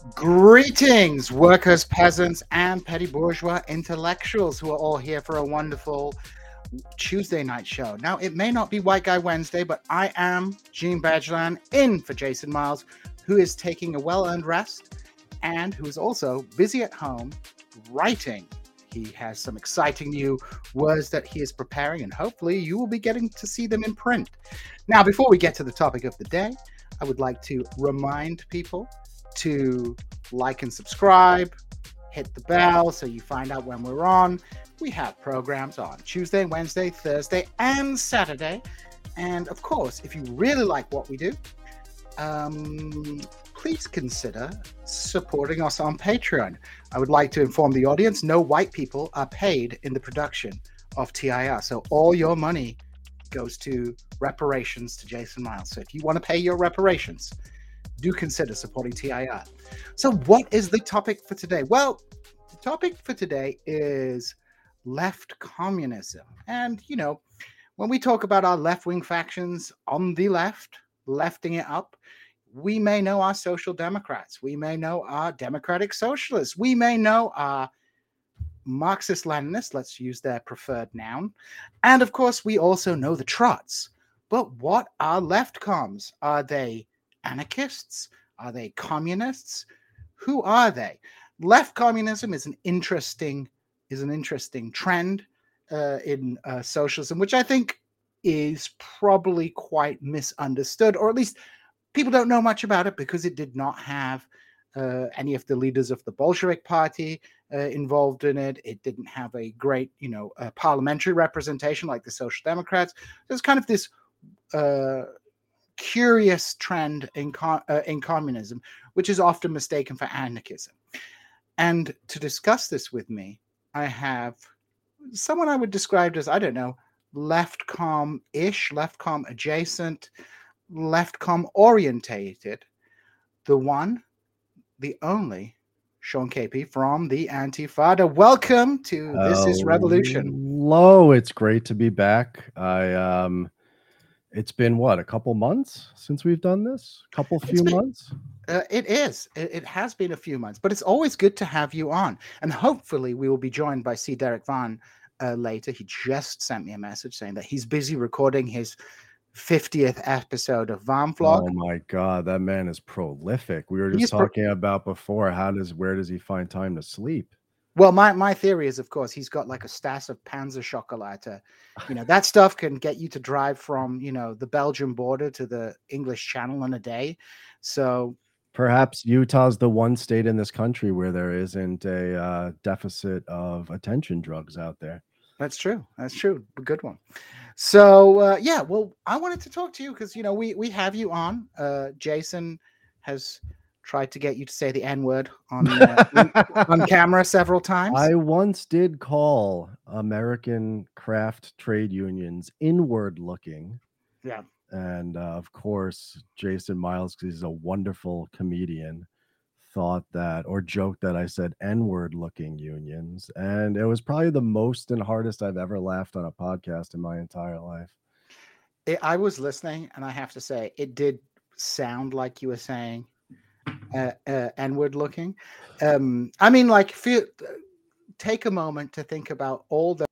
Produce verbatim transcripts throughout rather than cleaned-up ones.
Greetings, workers, peasants, and petty bourgeois intellectuals who are all here for a wonderful Tuesday night show. Now, it may not be White Guy Wednesday, but I am Gene Badgeland in for Jason Miles, who is taking a well-earned rest and who is also busy at home writing. He has some exciting new words that he is preparing, and hopefully you will be getting to see them in print. Now, before we get to the topic of the day, I would like to remind people to like and subscribe, hit the bell so you find out when we're on. We have programs on Tuesday, Wednesday, Thursday, and Saturday. And of course, if you really like what we do, um, please consider supporting us on Patreon. I would like to inform the audience, no white people are paid in the production of T I R. So all your money goes to reparations to Jason Miles. So if you want to pay your reparations, do consider supporting T I R. So what is the topic for today? Well, the topic for today is left communism. And, you know, when we talk about our left-wing factions on the left, lefting it up, we may know our social democrats. We may know our democratic socialists. We may know our Marxist-Leninists, let's use their preferred noun. And of course, we also know the trots. But what are left comms? Are they anarchists? Are they communists? Who are they? Left communism is an interesting is an interesting trend uh, in uh, socialism, which I think is probably quite misunderstood, or at least people don't know much about it because it did not have uh, any of the leaders of the Bolshevik Party uh, involved in it. It didn't have a great, you know, uh, parliamentary representation like the Social Democrats. There's kind of this uh, curious trend in com- uh, in communism, which is often mistaken for anarchism. And to discuss this with me, I have someone I would describe as, I don't know, left-com-ish, left-com adjacent, left-com orientated, the one, the only, Sean Capey from the Antifada. Welcome to This Is Revolution. Hello, it's great to be back. I um It's been what, a couple months since we've done this? A couple few been, months? Uh, it is. It, it has been a few months, but it's always good to have you on. And hopefully we will be joined by C. Derek Vaughan uh, later. He just sent me a message saying that he's busy recording his fiftieth episode of Vaughan Vlog. Oh my God, that man is prolific. We were just he's talking pro- about before, how does, where does he find time to sleep? Well, my, my theory is, of course, he's got like a stash of Panzer Chocolate. You know, that stuff can get you to drive from, you know, the Belgian border to the English Channel in a day. So perhaps Utah's the one state in this country where there isn't a uh, deficit of attention drugs out there. That's true. That's true. A good one. So, uh, yeah, well, I wanted to talk to you because, you know, we, we have you on. Uh, Jason has tried to get you to say the N-word on uh, on camera several times. I once did call American craft trade unions inward looking. Yeah. And uh, of course, Jason Miles, because he's a wonderful comedian, thought that or joked that I said N-word looking unions. And it was probably the most and hardest I've ever laughed on a podcast in my entire life. It, I was listening, and I have to say, it did sound like you were saying uh, uh, N-word looking. Um, I mean, like, feel, take a moment to think about all the.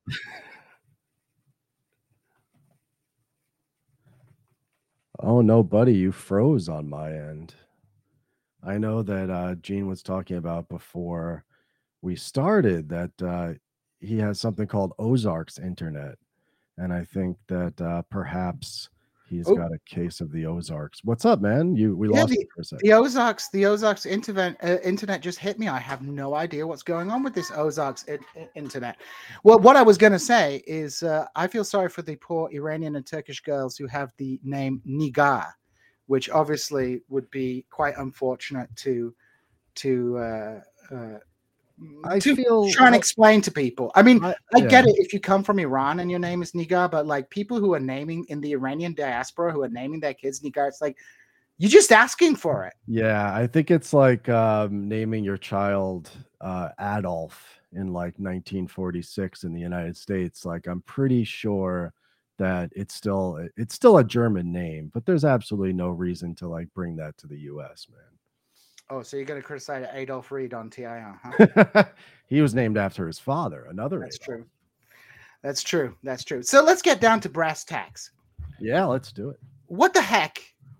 Oh, no, buddy, you froze on my end. I know that uh, Gene was talking about before we started that uh, he has something called Ozarks Internet. And I think that uh, perhaps he's oh. got a case of the Ozarks. What's up, man? You We yeah, lost the, it for a second. The Ozarks, the Ozarks internet, uh, internet just hit me. I have no idea what's going on with this Ozarks it, it, internet. Well, what I was going to say is uh, I feel sorry for the poor Iranian and Turkish girls who have the name Nigar, which obviously would be quite unfortunate to to uh, uh, I to feel try and explain to people. I mean, I, I yeah. get it if you come from Iran and your name is Nigar, but like people who are naming in the Iranian diaspora who are naming their kids Nigar, it's like you're just asking for it. Yeah, I think it's like um, naming your child uh, Adolf in like nineteen forty-six in the United States. Like I'm pretty sure that it's still it's still a German name, but there's absolutely no reason to like bring that to the U S, man. Oh, so you're going to criticize Adolf Reed on T I R, huh? He was named after his father, another That's Adolf. true. That's true. That's true. So let's get down to brass tacks. Yeah, let's do it. What the heck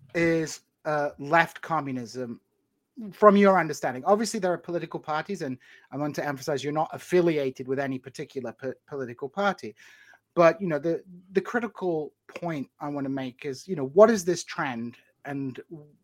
is uh, left communism from your understanding? Obviously, there are political parties, and I want to emphasize you're not affiliated with any particular po- political party. But you know, the the critical point I want to make is, you know, what is this trend, and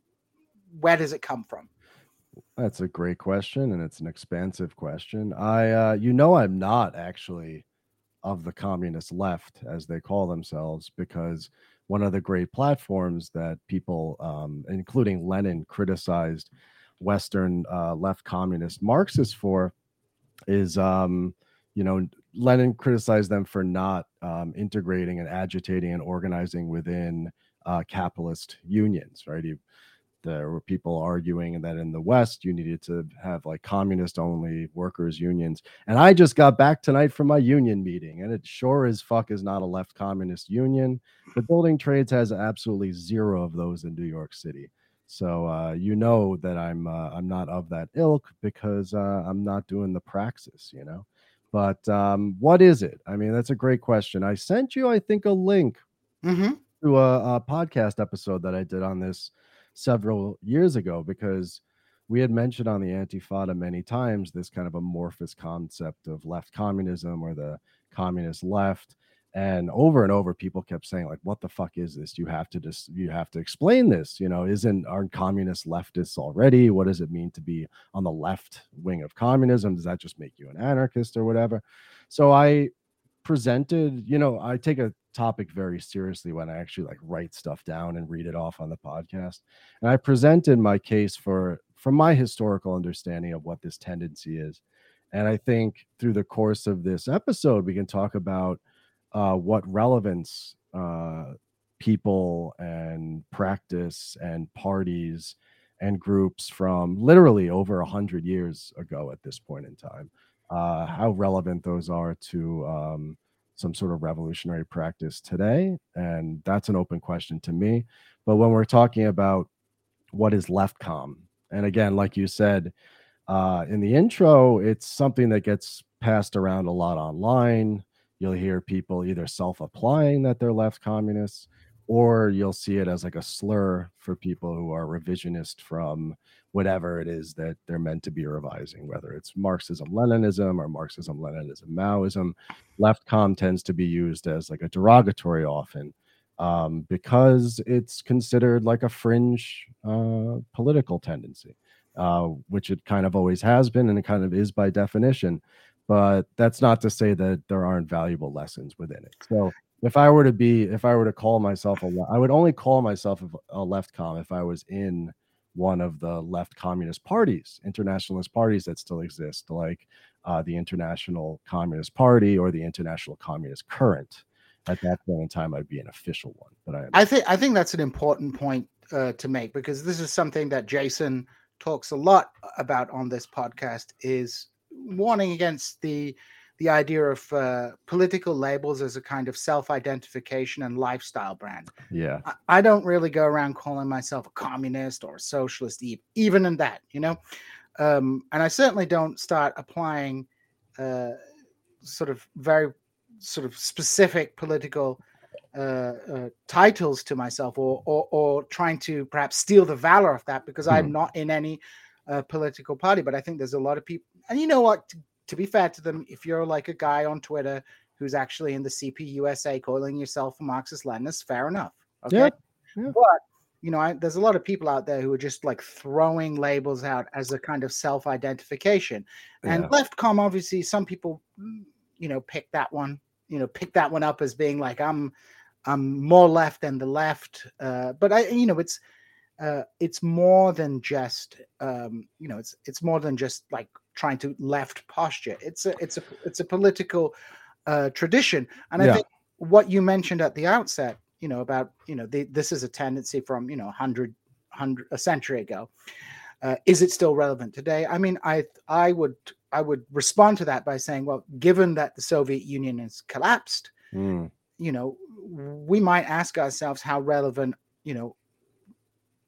where does it come from? That's a great question, and it's an expansive question. I, uh, you know, I'm not actually of the communist left, as they call themselves, because one of the great platforms that people, um, including Lenin, criticized Western uh, left communist Marxists for is, um, you know, Lenin criticized them for not um, integrating and agitating and organizing within uh, capitalist unions, right? He, there were people arguing that in the West you needed to have like communist only workers unions. And I just got back tonight from my union meeting, and it sure as fuck is not a left communist union. The building trades has absolutely zero of those in New York City. So uh, you know that I'm uh, I'm not of that ilk, because uh, I'm not doing the praxis, you know. But um, what is it? I mean, that's a great question. I sent you, I think, a link Mm-hmm. to a, a podcast episode that I did on this several years ago, because we had mentioned on the Antifada many times this kind of amorphous concept of left communism or the communist left. And over and over, people kept saying, like, what the fuck is this? You have to just, you have to explain this. You know, isn't, aren't communist leftists already? What does it mean to be on the left wing of communism? Does that just make you an anarchist or whatever? So I presented, you know, I take a topic very seriously when I actually like write stuff down and read it off on the podcast. And I presented my case for from my historical understanding of what this tendency is. And I think through the course of this episode, we can talk about uh, what relevance uh, people and practice and parties and groups from literally over a hundred years ago at this point in time, uh, how relevant those are to um, some sort of revolutionary practice today. And that's an open question to me. But when we're talking about what is left com, and again, like you said uh, in the intro, it's something that gets passed around a lot online. You'll hear people either self-applying that they're left communists, or you'll see it as like a slur for people who are revisionist from whatever it is that they're meant to be revising, whether it's Marxism, Leninism, or Marxism, Leninism, Maoism. Left com tends to be used as like a derogatory often, um, because it's considered like a fringe uh, political tendency, uh, which it kind of always has been, and it kind of is by definition. But that's not to say that there aren't valuable lessons within it. So if I were to be, if I were to call myself a, I would only call myself a left com if I was in one of the left communist parties, internationalist parties that still exist, like uh, the International Communist Party or the International Communist Current. At that point in time, I'd be an official one. But I, I think I think that's an important point uh, to make, because this is something that Jason talks a lot about on this podcast, is warning against the the idea of uh, political labels as a kind of self-identification and lifestyle brand. Yeah. I, I don't really go around calling myself a communist or a socialist, even in that, you know. Um, and I certainly don't start applying uh, sort of very sort of specific political uh, uh, titles to myself, or, or or trying to perhaps steal the valor of that, because Hmm. I'm not in any uh, political party. But I think there's a lot of people, and you know what? To, to be fair to them, if you're like a guy on Twitter who's actually in the C P U S A calling yourself a Marxist Leninist, fair enough. Okay, Yeah, yeah. but you know, I, there's a lot of people out there who are just like throwing labels out as a kind of self-identification. And Yeah. leftcom, obviously, some people, you know, pick that one, you know, pick that one up as being like, I'm, I'm more left than the left. Uh, but I, you know, it's, uh, it's more than just, um, you know, it's, it's more than just like trying to left posture. It's a, it's a, it's a political uh, tradition. And I Yeah. think what you mentioned at the outset, you know, about, you know, the, this is a tendency from, you know, hundred, hundred, a century ago. Uh, is it still relevant today? I mean, I, I would, I would respond to that by saying, well, given that the Soviet Union has collapsed, Mm. you know, we might ask ourselves how relevant, you know,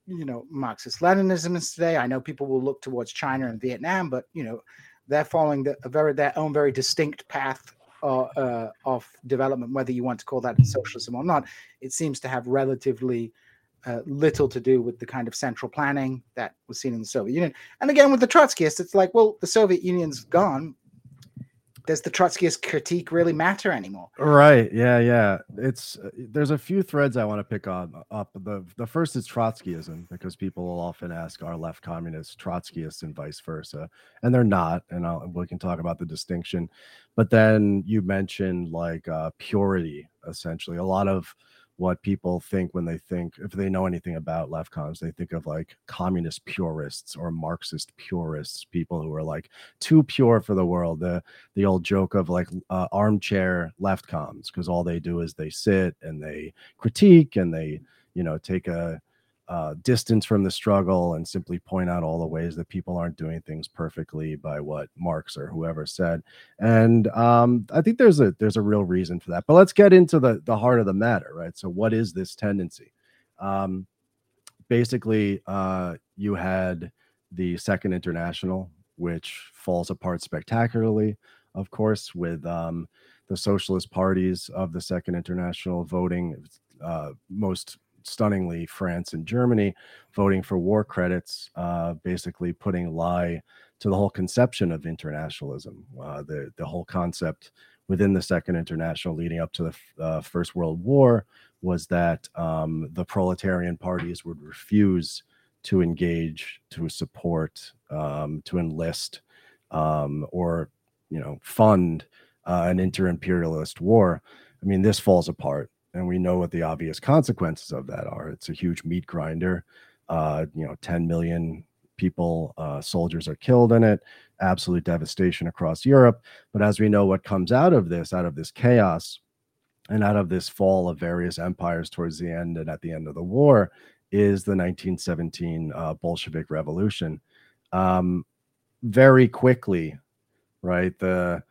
you know, Marxist-Leninism is today. I know people will look towards China and Vietnam, but you know, they're following the, a very their own very distinct path uh, uh, of development. Whether you want to call that socialism or not, it seems to have relatively uh, little to do with the kind of central planning that was seen in the Soviet Union. And again, with the Trotskyists, it's like, well, the Soviet Union's gone. Does the Trotskyist critique really matter anymore? Right. Yeah. Yeah. It's uh, there's a few threads I want to pick on up. The the first is Trotskyism, because people will often ask, are left communists Trotskyists and vice versa? And they're not. And I'll, we can talk about the distinction. But then you mentioned like uh, purity, essentially. A lot of what people think when they think, if they know anything about left comms, they think of like communist purists or Marxist purists, people who are like too pure for the world. The the old joke of like uh, armchair left comms, because all they do is they sit and they critique and they, you know, take a uh, distance from the struggle and simply point out all the ways that people aren't doing things perfectly by what Marx or whoever said. And um, I think there's a there's a real reason for that. But let's get into the the heart of the matter, right? So what is this tendency? Um, basically, uh, you had the Second International, which falls apart spectacularly, of course, with um, the socialist parties of the Second International voting, uh, most stunningly France and Germany, voting for war credits, uh, basically putting lie to the whole conception of internationalism. Uh, the, the whole concept within the Second International leading up to the uh, First World War was that um, the proletarian parties would refuse to engage, to support, um, to enlist, um, or, you know, fund uh, an inter-imperialist war. I mean, this falls apart. And we know what the obvious consequences of that are. It's a huge meat grinder. Uh, you know, ten million people, uh, soldiers are killed in it. Absolute devastation across Europe. But as we know, what comes out of this, out of this chaos, and out of this fall of various empires towards the end and at the end of the war, is the nineteen seventeen uh, Bolshevik Revolution. Um, very quickly, right? The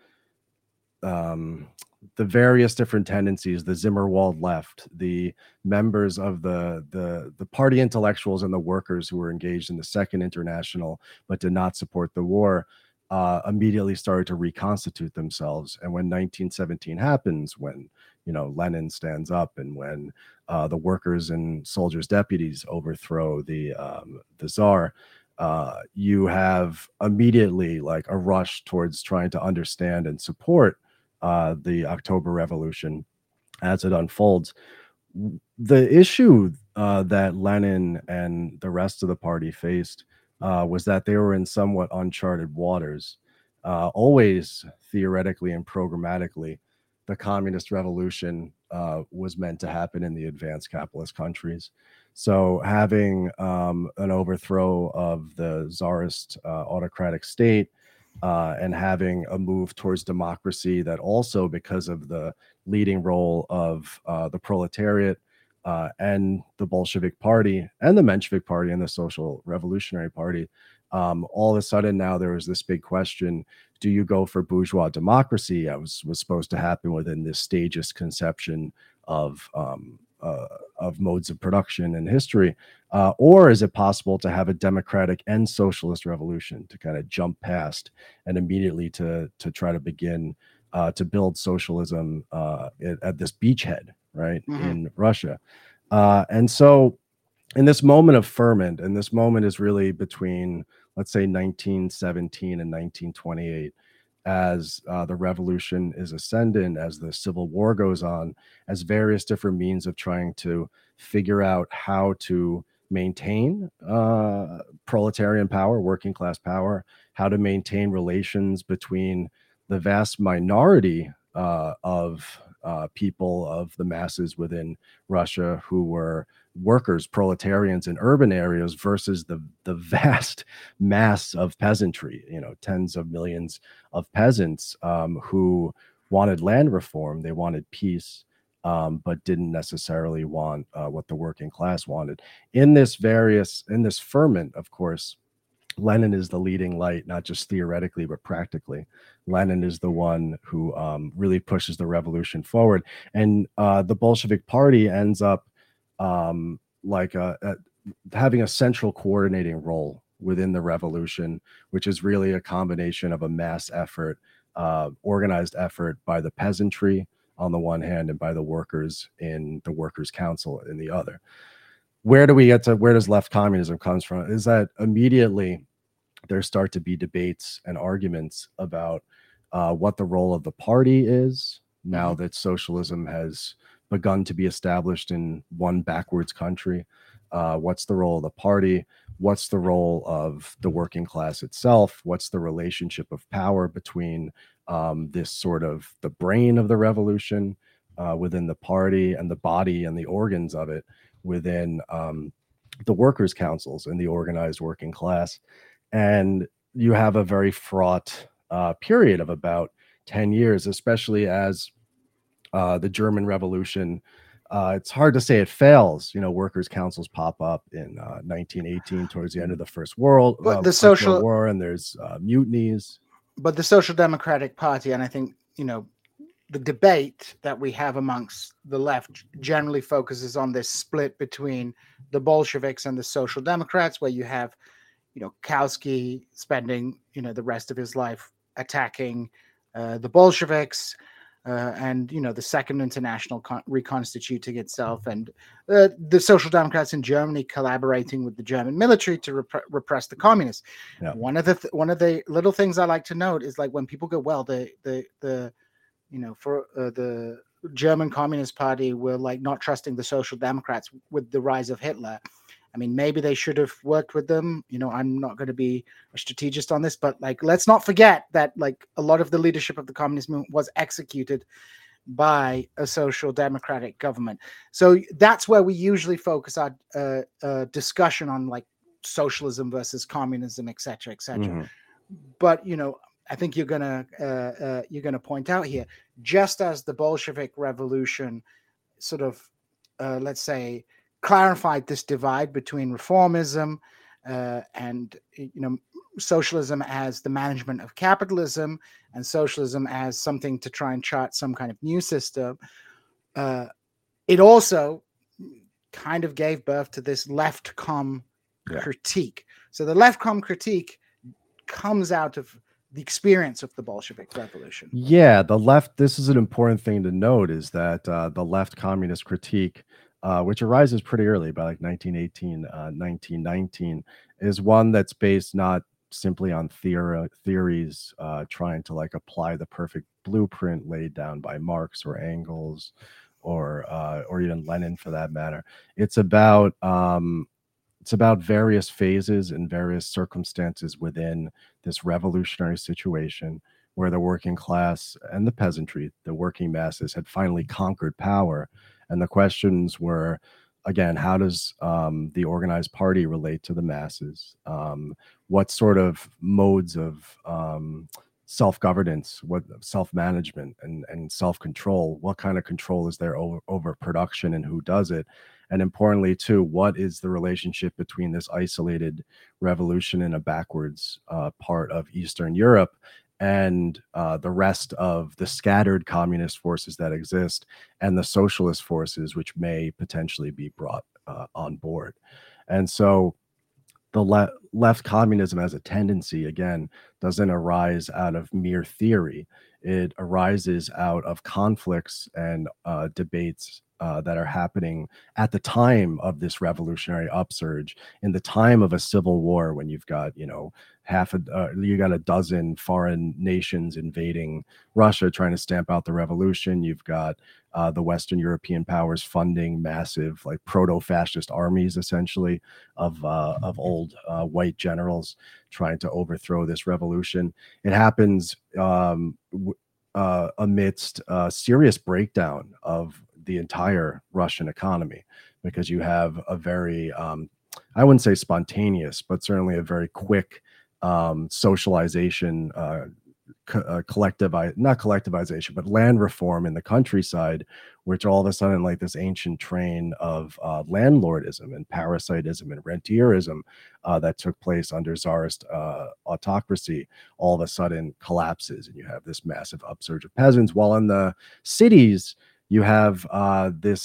um, the various different tendencies, the Zimmerwald left, the members of the, the, the party intellectuals and the workers who were engaged in the Second International but did not support the war, uh, immediately started to reconstitute themselves. And when nineteen seventeen happens, when, you know, Lenin stands up, and when uh, the workers and soldiers' deputies overthrow the, um, the Tsar, uh, you have immediately like a rush towards trying to understand and support Uh, the October Revolution as it unfolds. The issue uh, that Lenin and the rest of the party faced uh, was that they were in somewhat uncharted waters. Uh, always theoretically and programmatically, the communist revolution uh, was meant to happen in the advanced capitalist countries. So having um, an overthrow of the czarist uh, autocratic state, Uh, and having a move towards democracy that also, because of the leading role of uh, the proletariat uh, and the Bolshevik Party and the Menshevik Party and the Social Revolutionary Party, um, all of a sudden now there was this big question: do you go for bourgeois democracy, as was, was supposed to happen within this stagist conception of um, uh, of modes of production and history, uh, or is it possible to have a democratic and socialist revolution, to kind of jump past and immediately to to try to begin uh, to build socialism uh, at, at this beachhead, right, mm-hmm. in Russia? Uh, and so in this moment of ferment, and this moment is really between, let's say, nineteen seventeen and nineteen twenty-eight, as uh, the revolution is ascendant, as the Civil War goes on, as various different means of trying to figure out how to maintain uh, proletarian power, working class power, how to maintain relations between the vast minority uh, of uh, people, of the masses within Russia who were workers, proletarians in urban areas, versus the the vast mass of peasantry, you know, tens of millions of peasants um, who wanted land reform, they wanted peace, um, but didn't necessarily want uh, what the working class wanted. In this various, in this ferment, of course, Lenin is the leading light, not just theoretically, but practically. Lenin is the one who um, really pushes the revolution forward. And uh, the Bolshevik Party ends up um, like a, a, having a central coordinating role within the revolution, which is really a combination of a mass effort, uh, organized effort by the peasantry on the one hand and by the workers in the Workers' Council in the other. Where do we get to, where does left communism comes from? Is that immediately there start to be debates and arguments about uh, what the role of the party is now mm-hmm. that socialism has begun to be established in one backwards country. Uh, what's the role of the party? What's the role of the working class itself? What's the relationship of power between um, this sort of the brain of the revolution uh, within the party and the body and the organs of it within um, the workers' councils and the organized working class? And you have a very fraught uh, period of about ten years, especially as uh, the German Revolution, uh, it's hard to say it fails. You know, workers' councils pop up in uh, nineteen eighteen towards the end of the First World, but uh, the social War, and there's uh, mutinies. But the Social Democratic Party, and I think, you know, the debate that we have amongst the left generally focuses on this split between the Bolsheviks and the Social Democrats, where you have, you know, Kautsky spending, you know, the rest of his life attacking uh, the Bolsheviks, uh, and, you know, the Second International con- reconstituting itself, and uh, the Social Democrats in Germany collaborating with the German military to rep- repress the communists. Yeah. One of the th- one of the little things I like to note is, like, when people go, well, the the the you know, for uh, the German Communist Party were like not trusting the Social Democrats with the rise of Hitler. I mean, maybe they should have worked with them. You know, I'm not going to be a strategist on this, but, like, let's not forget that, like, a lot of the leadership of the communist movement was executed by a social democratic government. So that's where we usually focus our uh, uh, discussion on, like, socialism versus communism, et cetera, et cetera. Mm-hmm. But, you know, I think you're gonna uh, uh, you're gonna point out here, just as the Bolshevik Revolution sort of, uh, let's say, clarified this divide between reformism uh, and, you know, socialism as the management of capitalism and socialism as something to try and chart some kind of new system. Uh, it also kind of gave birth to this left-com yeah. critique. So the left-com critique comes out of the experience of the Bolshevik Revolution. Yeah, the left, this is an important thing to note, is that uh, the left communist critique, uh, which arises pretty early, by like nineteen eighteen, uh, nineteen nineteen, is one that's based not simply on theory, theories uh, trying to, like, apply the perfect blueprint laid down by Marx or Engels or uh, or even Lenin, for that matter. It's about um, it's about various phases and various circumstances within this revolutionary situation where the working class and the peasantry, the working masses, had finally conquered power. And the questions were, again, how does um, the organized party relate to the masses? Um, what sort of modes of um, self-governance, what self-management and, and self-control, what kind of control is there over, over production, and who does it? And importantly, too, what is the relationship between this isolated revolution in a backwards uh, part of Eastern Europe and uh, the rest of the scattered communist forces that exist and the socialist forces which may potentially be brought uh, on board? And so the le- left communism as a tendency, again, doesn't arise out of mere theory. It arises out of conflicts and uh, debates Uh, that are happening at the time of this revolutionary upsurge, in the time of a civil war, when you've got, you know, half a, uh, you got a dozen foreign nations invading Russia, trying to stamp out the revolution. You've got uh, the Western European powers funding massive, like, proto-fascist armies, essentially, of uh, of old uh, white generals trying to overthrow this revolution. It happens um, w- uh, amidst a serious breakdown of the entire Russian economy, because you have a very, um, I wouldn't say spontaneous, but certainly a very quick um, socialization, uh, co- uh, collective, not collectivization, but land reform in the countryside, which all of a sudden, like, this ancient train of uh, landlordism and parasitism and rentierism uh, that took place under Tsarist uh, autocracy, all of a sudden collapses, and you have this massive upsurge of peasants, while in the cities, you have uh, this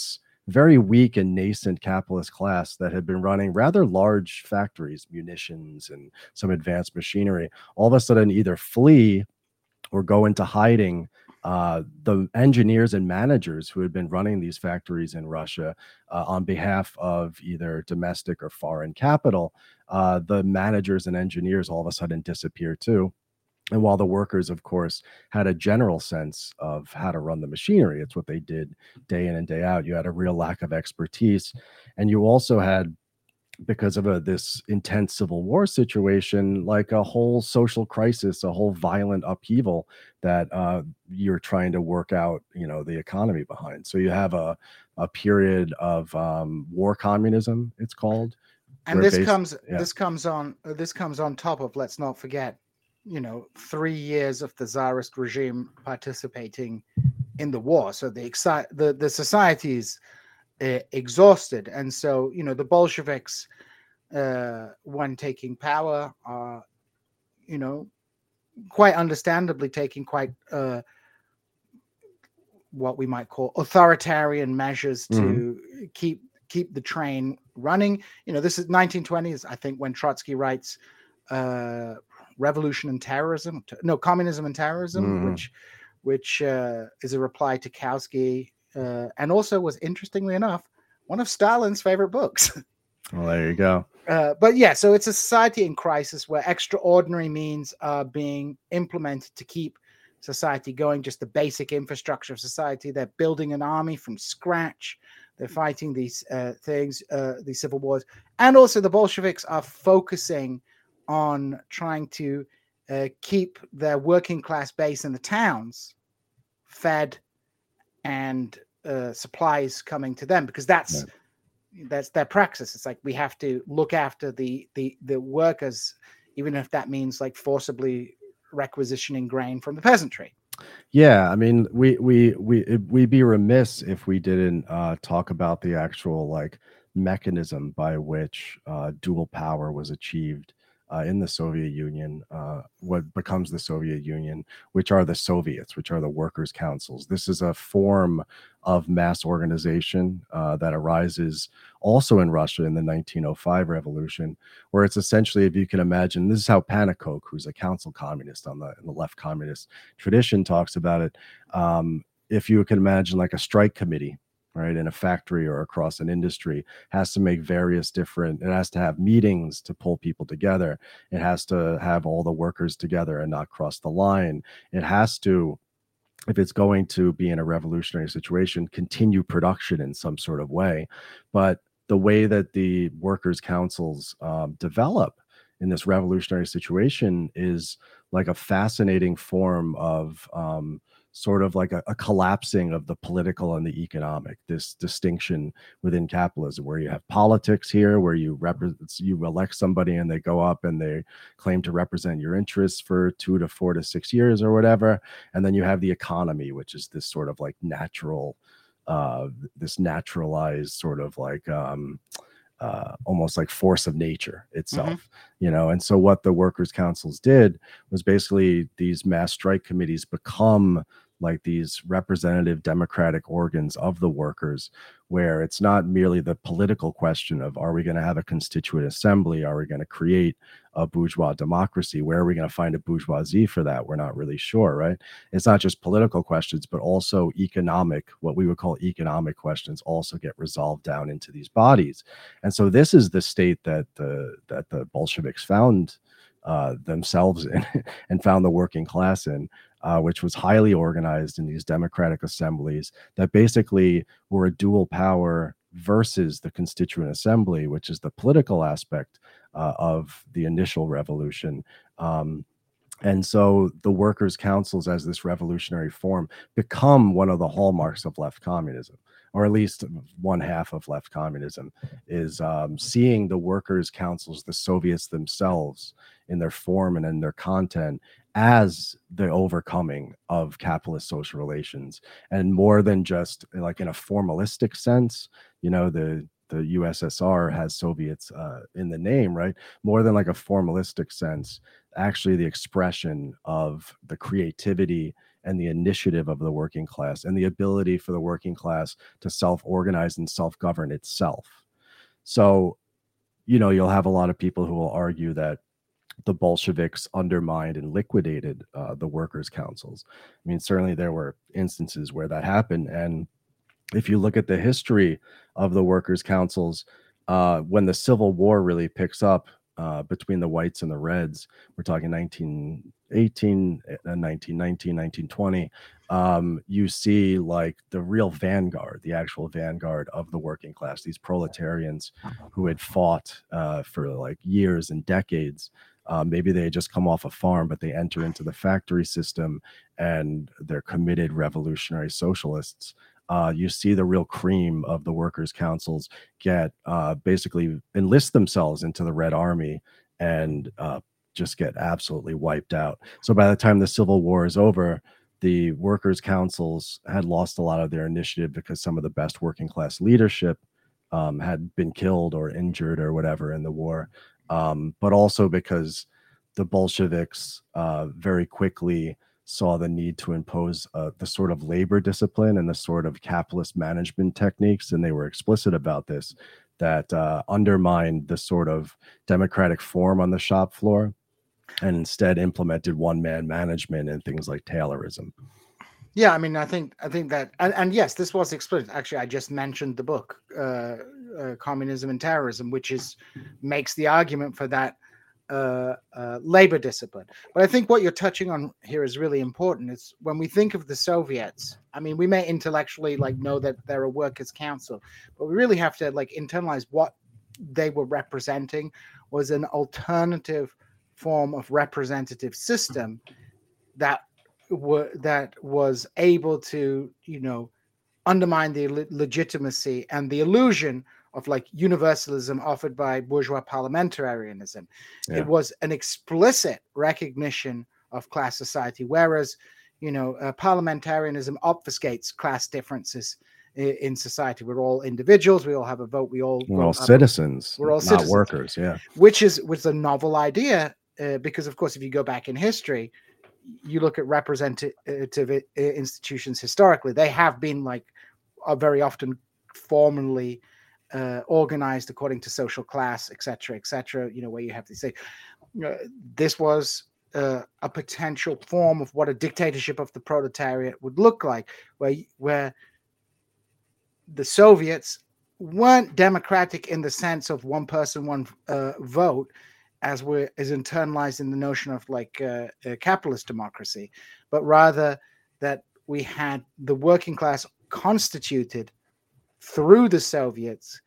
very weak and nascent capitalist class that had been running rather large factories, munitions, and some advanced machinery, all of a sudden either flee or go into hiding. Uh, the engineers and managers who had been running these factories in Russia uh, on behalf of either domestic or foreign capital, uh, the managers and engineers all of a sudden disappear too. And while the workers, of course, had a general sense of how to run the machinery, it's what they did day in and day out. You had a real lack of expertise. And you also had, because of a, this intense civil war situation, like a whole social crisis, a whole violent upheaval that uh, you're trying to work out, you know, the economy behind. So you have a, a period of um, war communism, it's called. And this based, comes yeah. this comes on uh, this comes on top of, let's not forget, you know, three years of the Tsarist regime participating in the war. So the exci- the the society is uh, exhausted, and so, you know, the Bolsheviks, uh, when taking power, are, you know, quite understandably taking quite uh, what we might call authoritarian measures to mm-hmm. keep keep the train running. You know, this is nineteen twenties, I think, when Trotsky writes uh, Revolution and Terrorism, no, Communism and Terrorism, mm-hmm. which which uh, is a reply to Kautsky, uh, and also was, interestingly enough, one of Stalin's favorite books. Well, there you go. Uh, but yeah, so it's a society in crisis where extraordinary means are being implemented to keep society going, just the basic infrastructure of society. They're building an army from scratch. They're fighting these uh, things, uh, these civil wars. And also the Bolsheviks are focusing on trying to uh, keep their working class base in the towns fed and uh, supplies coming to them, because that's yeah. that's their praxis. It's like, we have to look after the the the workers, even if that means like forcibly requisitioning grain from the peasantry. Yeah, I mean, we we we we'd be remiss if we didn't uh, talk about the actual like mechanism by which uh, dual power was achieved uh, in the Soviet Union, uh, what becomes the Soviet Union, which are the Soviets, which are the workers' councils. This is a form of mass organization uh, that arises also in Russia in the nineteen oh five revolution, where it's essentially, if you can imagine, this is how Pannekoek, who's a council communist on the, in the left communist tradition, talks about it. Um, if you can imagine like a strike committee, right, in a factory or across an industry, has to make various different, it has to have meetings to pull people together. It has to have all the workers together and not cross the line. It has to, if it's going to be in a revolutionary situation, continue production in some sort of way. But the way that the workers' councils um, develop in this revolutionary situation is like a fascinating form of um, sort of like a, a collapsing of the political and the economic, this distinction within capitalism, where you have politics here, where you represent, you elect somebody and they go up and they claim to represent your interests for two to four to six years or whatever. And then you have the economy, which is this sort of like natural, uh, this naturalized sort of like, um, uh, almost like force of nature itself, mm-hmm. you know? And so what the workers' councils did was basically these mass strike committees become like these representative democratic organs of the workers, where it's not merely the political question of, are we going to have a constituent assembly? Are we going to create a bourgeois democracy? Where are we going to find a bourgeoisie for that? We're not really sure, right? It's not just political questions, but also economic, what we would call economic questions, also get resolved down into these bodies. And so this is the state that the, that the Bolsheviks found uh, themselves in and found the working class in, uh, which was highly organized in these democratic assemblies that basically were a dual power versus the constituent assembly, which is the political aspect uh, of the initial revolution. Um, and so the workers' councils as this revolutionary form become one of the hallmarks of left communism, or at least one half of left communism, is um, seeing the workers' councils, the Soviets themselves, in their form and in their content, as the overcoming of capitalist social relations. And more than just like in a formalistic sense, you know, the the U S S R has Soviets uh, in the name, right? More than like a formalistic sense, actually the expression of the creativity and the initiative of the working class and the ability for the working class to self-organize and self-govern itself. So, you know, you'll have a lot of people who will argue that the Bolsheviks undermined and liquidated uh, the workers' councils. I mean, certainly there were instances where that happened. And if you look at the history of the workers' councils, uh, when the Civil War really picks up uh, between the whites and the reds, we're talking nineteen eighteen, nineteen nineteen, nineteen twenty, um, you see like the real vanguard, the actual vanguard of the working class, these proletarians who had fought uh, for like years and decades. Uh, maybe they had just come off a farm, but they enter into the factory system and they're committed revolutionary socialists. Uh, you see the real cream of the workers' councils get uh, basically enlist themselves into the Red Army and uh, just get absolutely wiped out. So by the time the Civil War is over, the workers' councils had lost a lot of their initiative because some of the best working class leadership um, had been killed or injured or whatever in the war. Um, but also because the Bolsheviks uh, very quickly saw the need to impose uh, the sort of labor discipline and the sort of capitalist management techniques, and they were explicit about this, that uh, undermined the sort of democratic form on the shop floor and instead implemented one-man management and things like Taylorism. Yeah, I mean, I think I think that, and, and yes, this was explicit. Actually, I just mentioned the book, uh, uh, Communism and Terrorism, which is makes the argument for that uh, uh, labor discipline. But I think what you're touching on here is really important. It's when we think of the Soviets. I mean, we may intellectually like know that they're a workers' council, but we really have to like internalize what they were representing was an alternative form of representative system that were that was able to, you know, undermine the le- legitimacy and the illusion of like universalism offered by bourgeois parliamentarianism. Yeah. It was an explicit recognition of class society, whereas, you know, uh, parliamentarianism obfuscates class differences in, in society. We're all individuals. We all have a vote. We all We're all vote, citizens. We're all not citizens. workers. Yeah, which is was a novel idea uh, because, of course, if you go back in history, you look at representative institutions historically, they have been like are very often formally uh, organized according to social class, et cetera, et cetera, you know, where you have to say uh, this was uh, a potential form of what a dictatorship of the proletariat would look like, where, where the Soviets weren't democratic in the sense of one person, one uh, vote, as we're is internalized in the notion of like uh, a capitalist democracy, but rather that we had the working class constituted through the Soviets,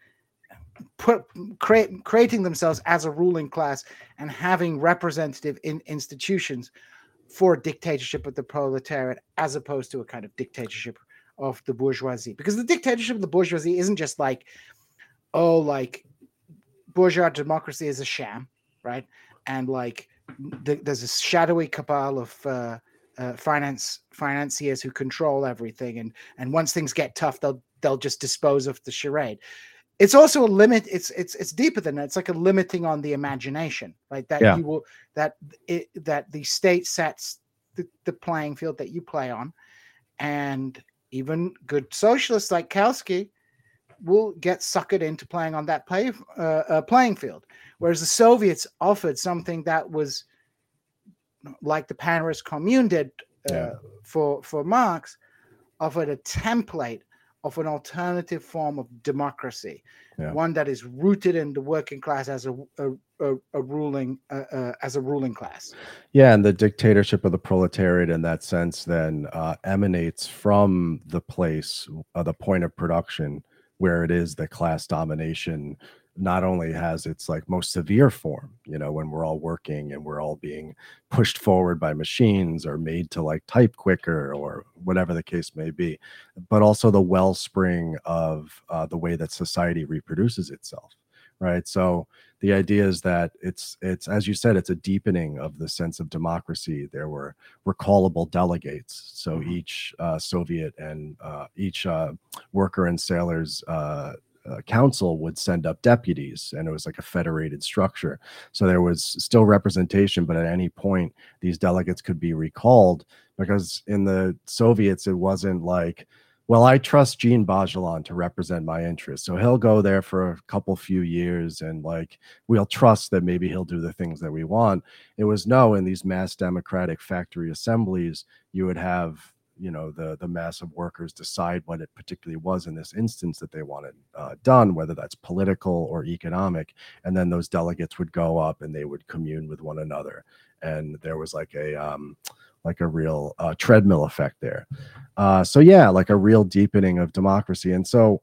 put create, creating themselves as a ruling class and having representative in institutions for a dictatorship of the proletariat, as opposed to a kind of dictatorship of the bourgeoisie. Because the dictatorship of the bourgeoisie isn't just like, oh, like bourgeois democracy is a sham, right? And like th- there's a shadowy cabal of uh, uh, finance financiers who control everything, and and once things get tough, they'll they'll just dispose of the charade. It's also a limit. It's it's it's deeper than that. It's like a limiting on the imagination, right? That Yeah. you will that it that the state sets the, the playing field that you play on, and even good socialists like Kautsky will get suckered into playing on that play, uh, uh, playing field. Whereas the Soviets offered something that was like the Paris Commune did uh, Yeah. for, for Marx, offered a template of an alternative form of democracy, Yeah. one that is rooted in the working class as a, a, a, a ruling uh, uh, as a ruling class. Yeah, and the dictatorship of the proletariat in that sense then uh, emanates from the place, uh, the point of production, where it is that class domination not only has its like most severe form, you know, when we're all working and we're all being pushed forward by machines or made to like type quicker or whatever the case may be, but also the wellspring of uh, the way that society reproduces itself, right? So the idea is that it's it's as you said, it's a deepening of the sense of democracy. There were recallable delegates, so Mhm. each uh, Soviet and uh, each uh, worker and sailors uh, uh, council would send up deputies, and it was like a federated structure. So there was still representation, but at any point, these delegates could be recalled, because in the Soviets, it wasn't like, well, I trust Jean Bajalan to represent my interests, so he'll go there for a couple few years, and like we'll trust that maybe he'll do the things that we want. It was no, in these mass democratic factory assemblies, you would have, you know, the the mass of workers decide what it particularly was in this instance that they wanted uh, done, whether that's political or economic, and then those delegates would go up and they would commune with one another, and there was like a um, like a real uh, treadmill effect there. Uh, so yeah, like a real deepening of democracy. And so,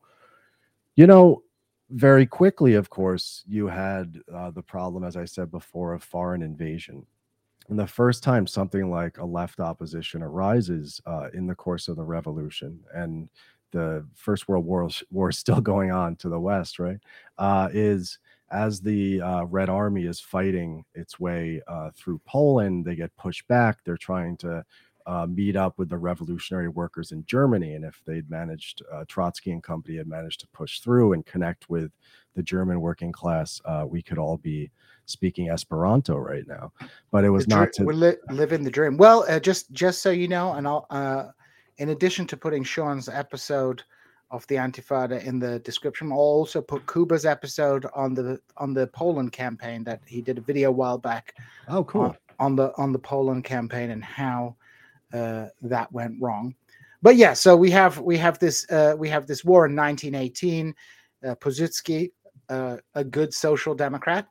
you know, very quickly, of course, you had uh, the problem, as I said before, of foreign invasion. And the first time something like a left opposition arises uh, in the course of the revolution, and the First World War, war is still going on to the West, right, uh, is as the uh, Red Army is fighting its way uh, through Poland, they get pushed back. They're trying to uh, meet up with the revolutionary workers in Germany. And if they'd managed, uh, Trotsky and company had managed to push through and connect with the German working class, uh, we could all be speaking Esperanto right now. But it was not to we're li- living the dream. Well, uh, just just so you know, and I'll uh, in addition to putting Sean's episode of the Antifada in the description, I'll also put Kuba's episode on the on the Poland campaign that he did a video a while back. Oh, cool. On, on the on the Poland campaign and how uh, that went wrong. But yeah, so we have we have this uh, we have this war in nineteen eighteen. Uh, Piłsudski, uh, a good social democrat,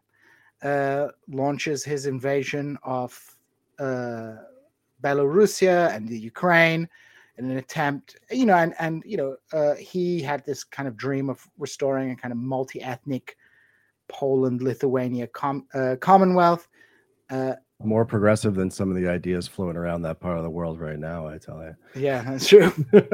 uh, launches his invasion of uh, Belarusia and the Ukraine in an attempt, you know, and, and you know, uh, he had this kind of dream of restoring a kind of multi-ethnic Poland, Lithuania com- uh, Commonwealth. Uh, More progressive than some of the ideas floating around that part of the world right now, I tell you. Yeah, that's true.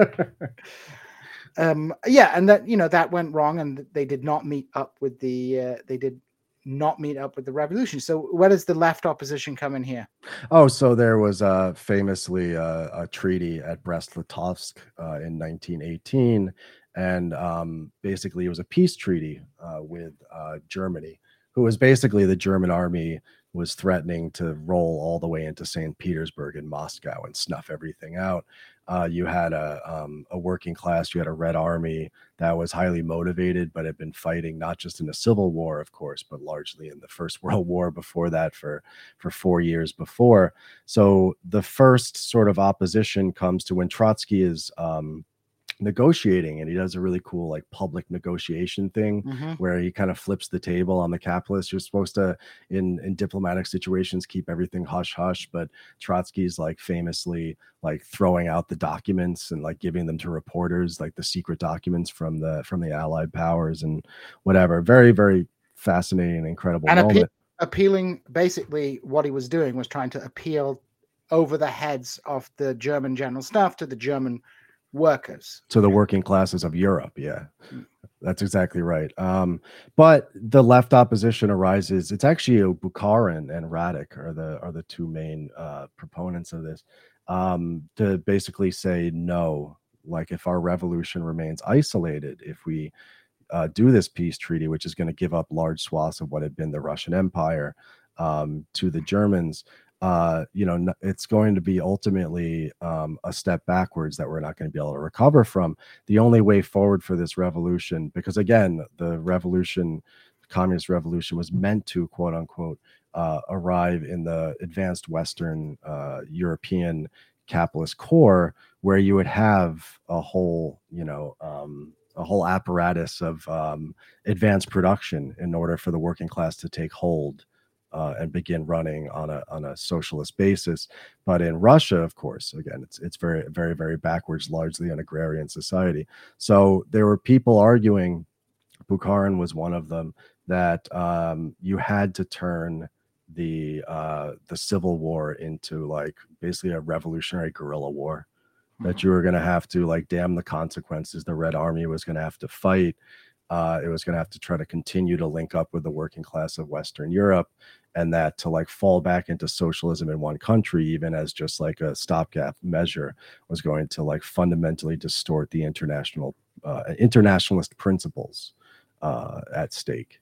um, yeah, and that, you know, that went wrong, and they did not meet up with the, uh, they did not meet up with the revolution. So where does the left opposition come in here? Oh, so there was uh, famously uh, a treaty at Brest-Litovsk uh, in nineteen eighteen, and um, basically it was a peace treaty uh, with uh, Germany, who was basically the German army was threatening to roll all the way into Saint Petersburg and Moscow and snuff everything out. Uh, you had a um, a working class, you had a Red Army that was highly motivated, but had been fighting not just in the Civil War, of course, but largely in the First World War before that for, for four years before. So the first sort of opposition comes to when Trotsky is um, negotiating, and he does a really cool like public negotiation thing mm-hmm. where he kind of flips the table on the capitalists. You're supposed to in in diplomatic situations keep everything hush hush, but Trotsky's like famously like throwing out the documents and like giving them to reporters, like the secret documents from the from the Allied powers and whatever. Very, very fascinating, incredible and moment. Appe- appealing basically what he was doing was trying to appeal over the heads of the German general staff to the German workers, to the working classes of Europe. Yeah, that's exactly right. Um, but the left opposition arises. It's actually Bukharin and Radek are the are the two main uh, proponents of this, um, to basically say no. Like if our revolution remains isolated, if we uh, do this peace treaty, which is going to give up large swaths of what had been the Russian Empire um, to the Germans, uh, you know, it's going to be ultimately um, a step backwards that we're not going to be able to recover from. The only way forward for this revolution, because again, the revolution, the communist revolution was meant to quote unquote uh, arrive in the advanced Western uh, European capitalist core, where you would have a whole, you know, um, a whole apparatus of um, advanced production in order for the working class to take hold Uh, and begin running on a on a socialist basis. But in Russia, of course, again, it's it's very, very, very backwards, largely an agrarian society. So there were people arguing, Bukharin was one of them, that um, you had to turn the uh, the Civil War into like basically a revolutionary guerrilla war, mm-hmm. that you were going to have to like damn the consequences. The Red Army was going to have to fight. Uh, it was going to have to try to continue to link up with the working class of Western Europe, and that to like fall back into socialism in one country, even as just like a stopgap measure, was going to like fundamentally distort the international uh, internationalist principles uh, at stake.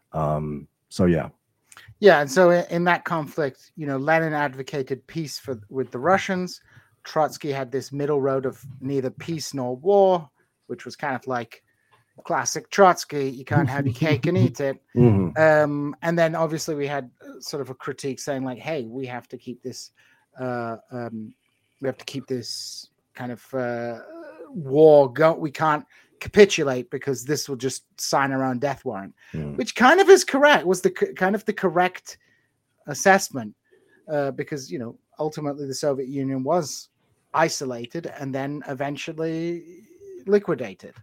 Um, so yeah. Yeah, and so in, in that conflict, you know, Lenin advocated peace for with the Russians. Trotsky had this middle road of neither peace nor war, which was kind of like classic Trotsky. You can't have your cake and eat it. Mhm. Um, and then obviously we had sort of a critique saying like, hey, we have to keep this, uh, um, we have to keep this kind of uh, war go. We can't capitulate because this will just sign our own death warrant, Mm. which kind of is correct. Was the kind of the correct assessment uh, because you know ultimately the Soviet Union was isolated and then eventually liquidated.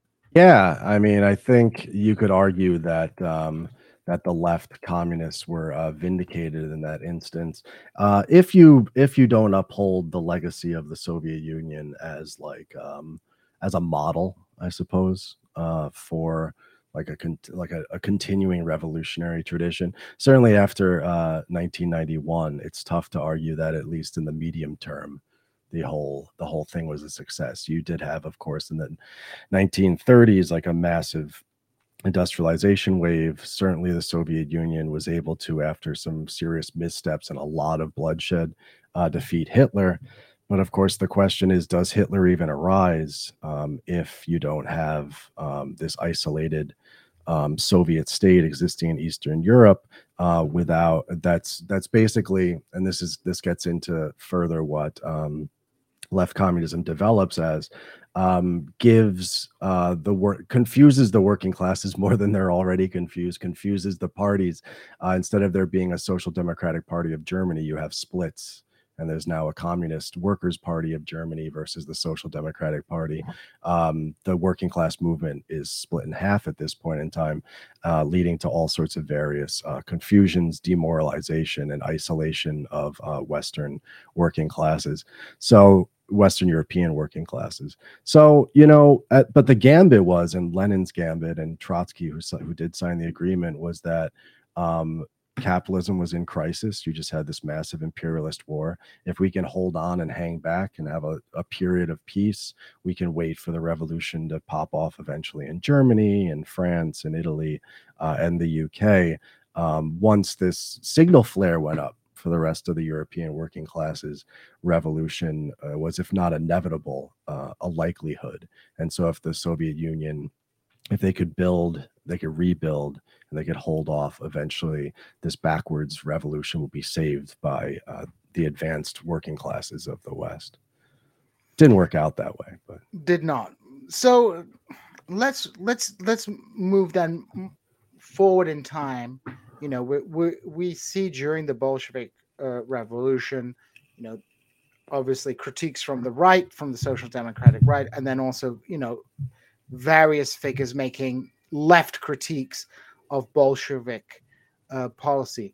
Yeah, I mean, I think you could argue that um, that the left communists were uh, vindicated in that instance. Uh, if you if you don't uphold the legacy of the Soviet Union as like um, as a model, I suppose, uh, for like a con- like a, a continuing revolutionary tradition. Certainly after uh, nineteen ninety-one, it's tough to argue that at least in the medium term, the whole the whole thing was a success. You did have, of course, in the nineteen thirties, like a massive industrialization wave. Certainly, the Soviet Union was able to, after some serious missteps and a lot of bloodshed, uh, defeat Hitler. But of course, the question is, does Hitler even arise um, if you don't have um, this isolated um, Soviet state existing in Eastern Europe uh, without that's that's basically, and this is this gets into further what um, left communism develops as, um, gives uh, the work confuses the working classes more than they're already confused, confuses the parties. Uh, instead of there being a social democratic party of Germany, you have splits. And there's now a communist workers' party of Germany versus the social democratic party. Um, the working class movement is split in half at this point in time, uh, leading to all sorts of various uh, confusions, demoralization, and isolation of uh, Western working classes. So Western European working classes. So, you know, at, but the gambit was, and Lenin's gambit and Trotsky, who, who did sign the agreement, was that um, capitalism was in crisis. You just had this massive imperialist war. If we can hold on and hang back and have a, a period of peace, we can wait for the revolution to pop off eventually in Germany and France and Italy uh, and the U K. Um, once this signal flare went up for the rest of the European working classes, revolution uh, was, if not inevitable, uh, a likelihood. And so if the Soviet Union, if they could build, they could rebuild, and they could hold off, eventually this backwards revolution will be saved by uh, the advanced working classes of the West. Didn't work out that way, but Did not. So let's let's let's move then forward in time. You know, we we, we see during the Bolshevik uh, Revolution, you know, obviously critiques from the right, from the Social Democratic right, and then also, you know, various figures making left critiques of Bolshevik uh, policy.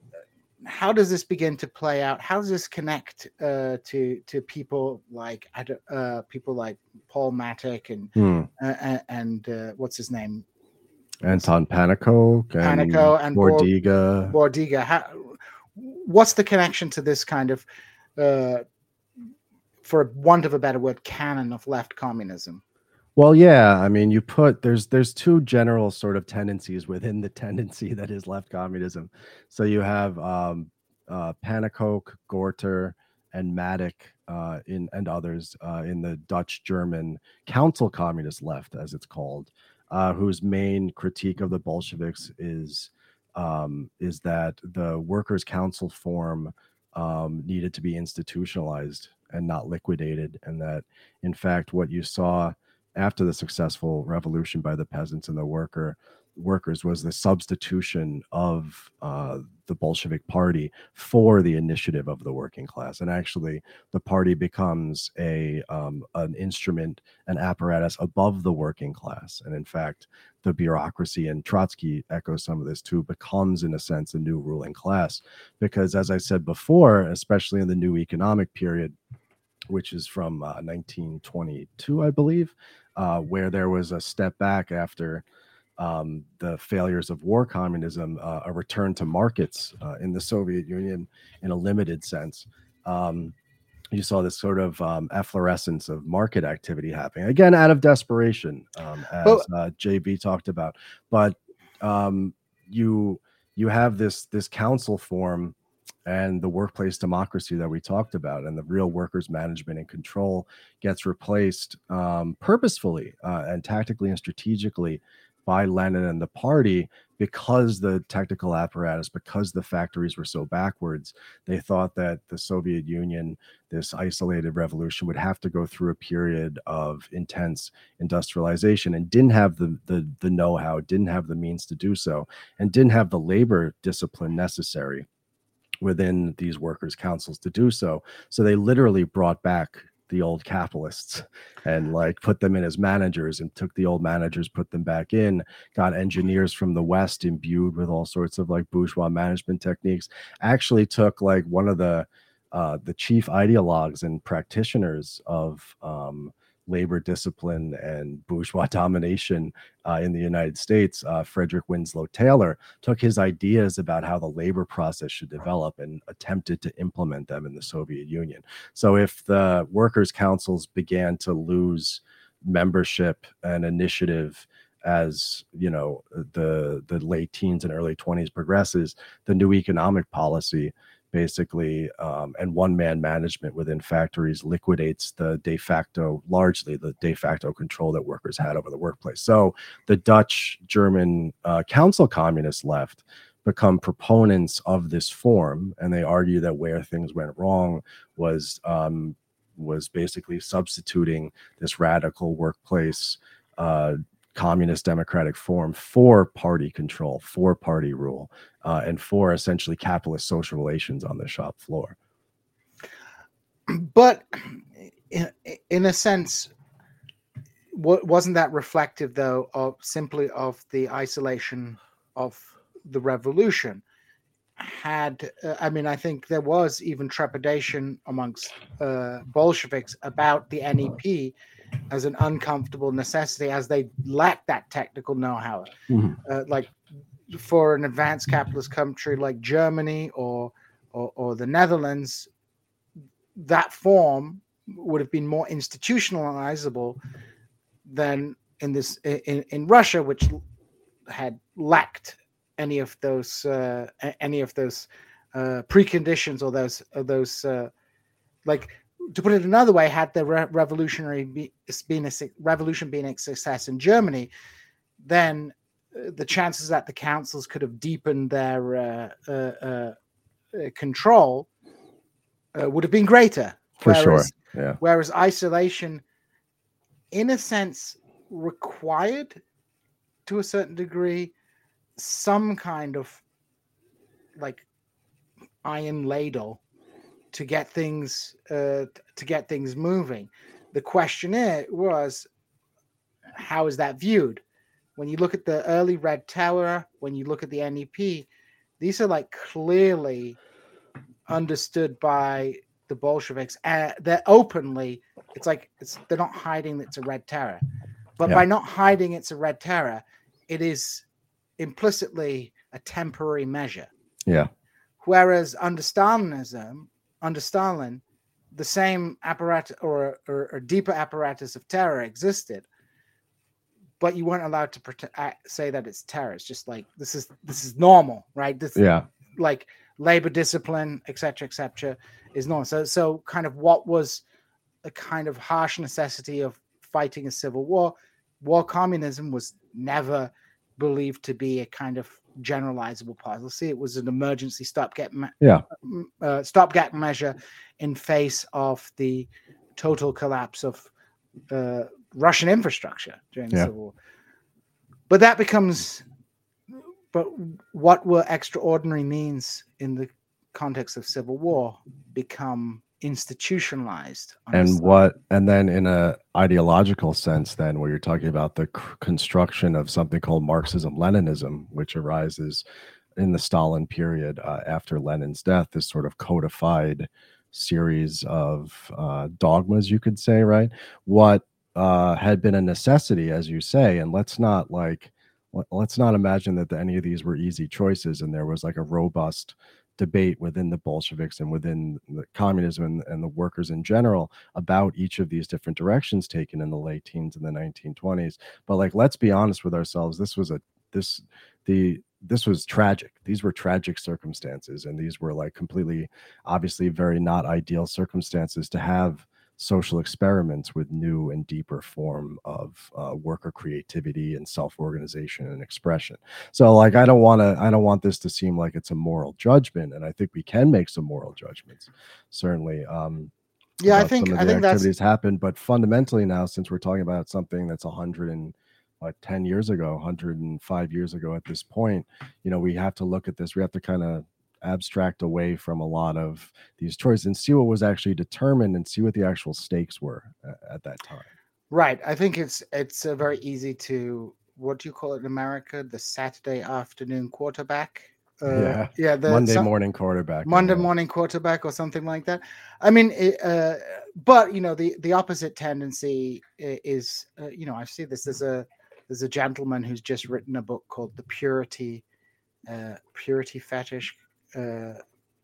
How does this begin to play out? How does this connect uh, to to people like uh, people like Paul Matic and hmm. uh, and uh, what's his name, Anton Pannekow and Pannekow and Bordiga. Bordiga. How, what's the connection to this kind of, uh, for want of a better word, canon of left communism? Well, yeah, I mean, you put there's there's two general sort of tendencies within the tendency that is left communism. So you have um, uh, Pannekow, Gorter, and Matic uh, in and others uh, in the Dutch German Council Communist Left, as it's called, uh, whose main critique of the Bolsheviks is um, is that the Workers' Council form um, needed to be institutionalized and not liquidated, and that in fact what you saw after the successful revolution by the peasants and the worker workers was the substitution of uh, the Bolshevik Party for the initiative of the working class. And actually, the party becomes a um, an instrument, an apparatus above the working class. And in fact, the bureaucracy, and Trotsky echoes some of this too, becomes in a sense a new ruling class. Because as I said before, especially in the new economic period, which is from uh, nineteen twenty-two, I believe, uh, where there was a step back after um, the failures of war communism, uh, a return to markets uh, in the Soviet Union in a limited sense. Um, you saw this sort of um, efflorescence of market activity happening again out of desperation, um, as Well, uh, J B talked about. But um, you you have this this council form and the workplace democracy that we talked about, and the real workers management and control gets replaced um, purposefully uh, and tactically and strategically by Lenin and the party, because the technical apparatus, because the factories were so backwards. They thought that the Soviet Union, this isolated revolution, would have to go through a period of intense industrialization, and didn't have the the, the know-how, didn't have the means to do so, and didn't have the labor discipline necessary within these workers' councils to do so. So they literally brought back the old capitalists and like put them in as managers, and took the old managers, put them back in, got engineers from the West imbued with all sorts of like bourgeois management techniques. Actually took like one of the uh, the chief ideologues and practitioners of um, labor discipline and bourgeois domination uh, in the United States, uh, Frederick Winslow Taylor, took his ideas about how the labor process should develop and attempted to implement them in the Soviet Union. So if the workers' councils began to lose membership and initiative as, you know, the the late teens and early twenties progresses, the new economic policy basically um, and one-man management within factories liquidates the de facto, largely the de facto control that workers had over the workplace. So the Dutch, German uh, council communist left become proponents of this form, and they argue that where things went wrong was um, was basically substituting this radical workplace uh, communist democratic form for party control, for party rule, uh, and for essentially capitalist social relations on the shop floor. But in, in a sense, wasn't that reflective, though, of simply of the isolation of the revolution? Had uh, I mean, I think there was even trepidation amongst uh, Bolsheviks about the N E P as an uncomfortable necessity, as they lacked that technical know-how. Mm-hmm. Uh, like for an advanced capitalist country like Germany or, or or the Netherlands, that form would have been more institutionalizable than in this in, in Russia, which had lacked any of those uh, any of those uh, preconditions or those or those uh, like, to put it another way, had the re- revolutionary be, been a revolution being a success in Germany, then uh, the chances that the councils could have deepened their uh, uh, uh, control uh, would have been greater. For whereas, sure, yeah. Whereas isolation, in a sense, required to a certain degree some kind of like iron ladle to get things uh, to get things moving. The question is, was, how is that viewed? When you look at the early Red Terror, when you look at the N E P, these are like clearly understood by the Bolsheviks. Uh, they're openly, it's like it's they're not hiding that it's a Red Terror, but yeah. by not hiding it's a Red Terror, it is implicitly a temporary measure. Yeah. Whereas under Stalinism, under Stalin, the same apparatus or, or, or deeper apparatus of terror existed, but you weren't allowed to prote- say that it's terror. It's just like this is this is normal, right? This, yeah, like labor discipline, et cetera, et cetera, is normal. So, so kind of what was a kind of harsh necessity of fighting a civil war, war communism was never believed to be a kind of generalizable policy. It was an emergency stopgap, me- yeah, uh, stopgap measure in face of the total collapse of uh, Russian infrastructure during the yeah. Civil War. But that becomes, but what were extraordinary means in the context of civil war become institutionalized. And what, and then in a ideological sense, then where you're talking about the c- construction of something called Marxism-Leninism, which arises in the Stalin period uh, after Lenin's death, this sort of codified series of uh, dogmas, you could say, right? What uh, had been a necessity, as you say, and let's not like, let's not imagine that the, any of these were easy choices and there was like a robust debate within the Bolsheviks and within the communism and, and the workers in general about each of these different directions taken in the late teens and the nineteen twenties. But like, let's be honest with ourselves. This was a this the this was tragic. These were tragic circumstances, and these were like completely, obviously, very not ideal circumstances to have social experiments with new and deeper form of uh, worker creativity and self-organization and expression. So like, I don't want to, I don't want this to seem like it's a moral judgment. And I think we can make some moral judgments, certainly. Um, yeah, I think, some of I the think activities that's happen, but fundamentally now, since we're talking about something that's a hundred and what, ten years ago, one hundred five years ago at this point, you know, we have to look at this. We have to kind of abstract away from a lot of these choices and see what was actually determined and see what the actual stakes were at, at that time. Right. I think it's it's uh, very easy to, what do you call it in America? The Saturday afternoon quarterback. Uh, yeah, yeah. The Monday some, morning quarterback. Monday yeah. morning quarterback or something like that. I mean, it, uh, but you know, the the opposite tendency is, uh, you know, I see this. There's a there's a gentleman who's just written a book called The Purity uh, Purity Fetish. Uh,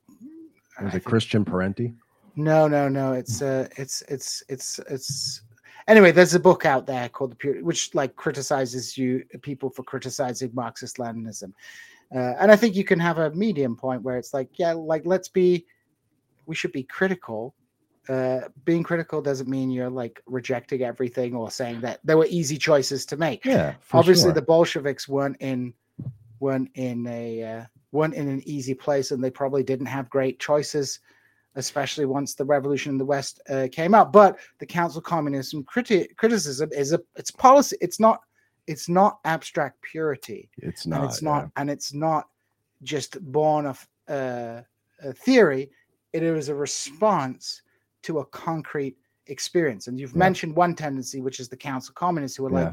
Was I it think, Christian Parenti? No, no, no. It's uh, it's it's it's it's. Anyway, there's a book out there called The Purity, which like criticizes you people for criticizing Marxist Leninism, uh, and I think you can have a medium point where it's like, yeah, like let's be, we should be critical. Uh, being critical doesn't mean you're like rejecting everything or saying that there were easy choices to make. Yeah, for obviously sure. the Bolsheviks weren't in weren't in a uh, weren't in an easy place, and they probably didn't have great choices, especially once the revolution in the West uh, came out. But the Council Communism criti- criticism is a it's policy. It's not it's not abstract purity. It's not, and it's not yeah. and it's not just born of uh, a theory. It is a response to a concrete experience. And you've Yeah. mentioned one tendency, which is the Council Communists, who are Yeah. like,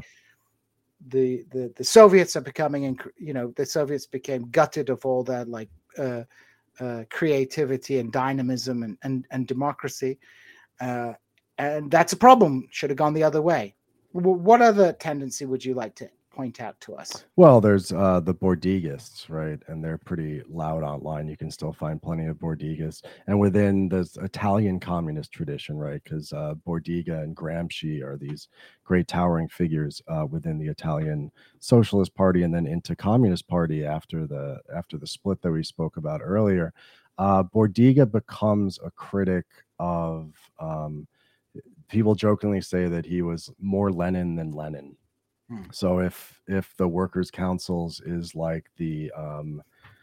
the the the Soviets are becoming, you know, the Soviets became gutted of all that like uh, uh, creativity and dynamism and and, and democracy, uh, and that's a problem. Should have gone the other way. W- what other tendency would you like to point out to us? Well, there's uh, the Bordigists, right? And they're pretty loud online. You can still find plenty of Bordigists. And within the Italian communist tradition, right? Because uh, Bordiga and Gramsci are these great towering figures uh, within the Italian Socialist Party and then into Communist Party after the after the split that we spoke about earlier. Uh, Bordiga becomes a critic of, um, people jokingly say that he was more Lenin than Lenin. So if if the workers' councils is like the um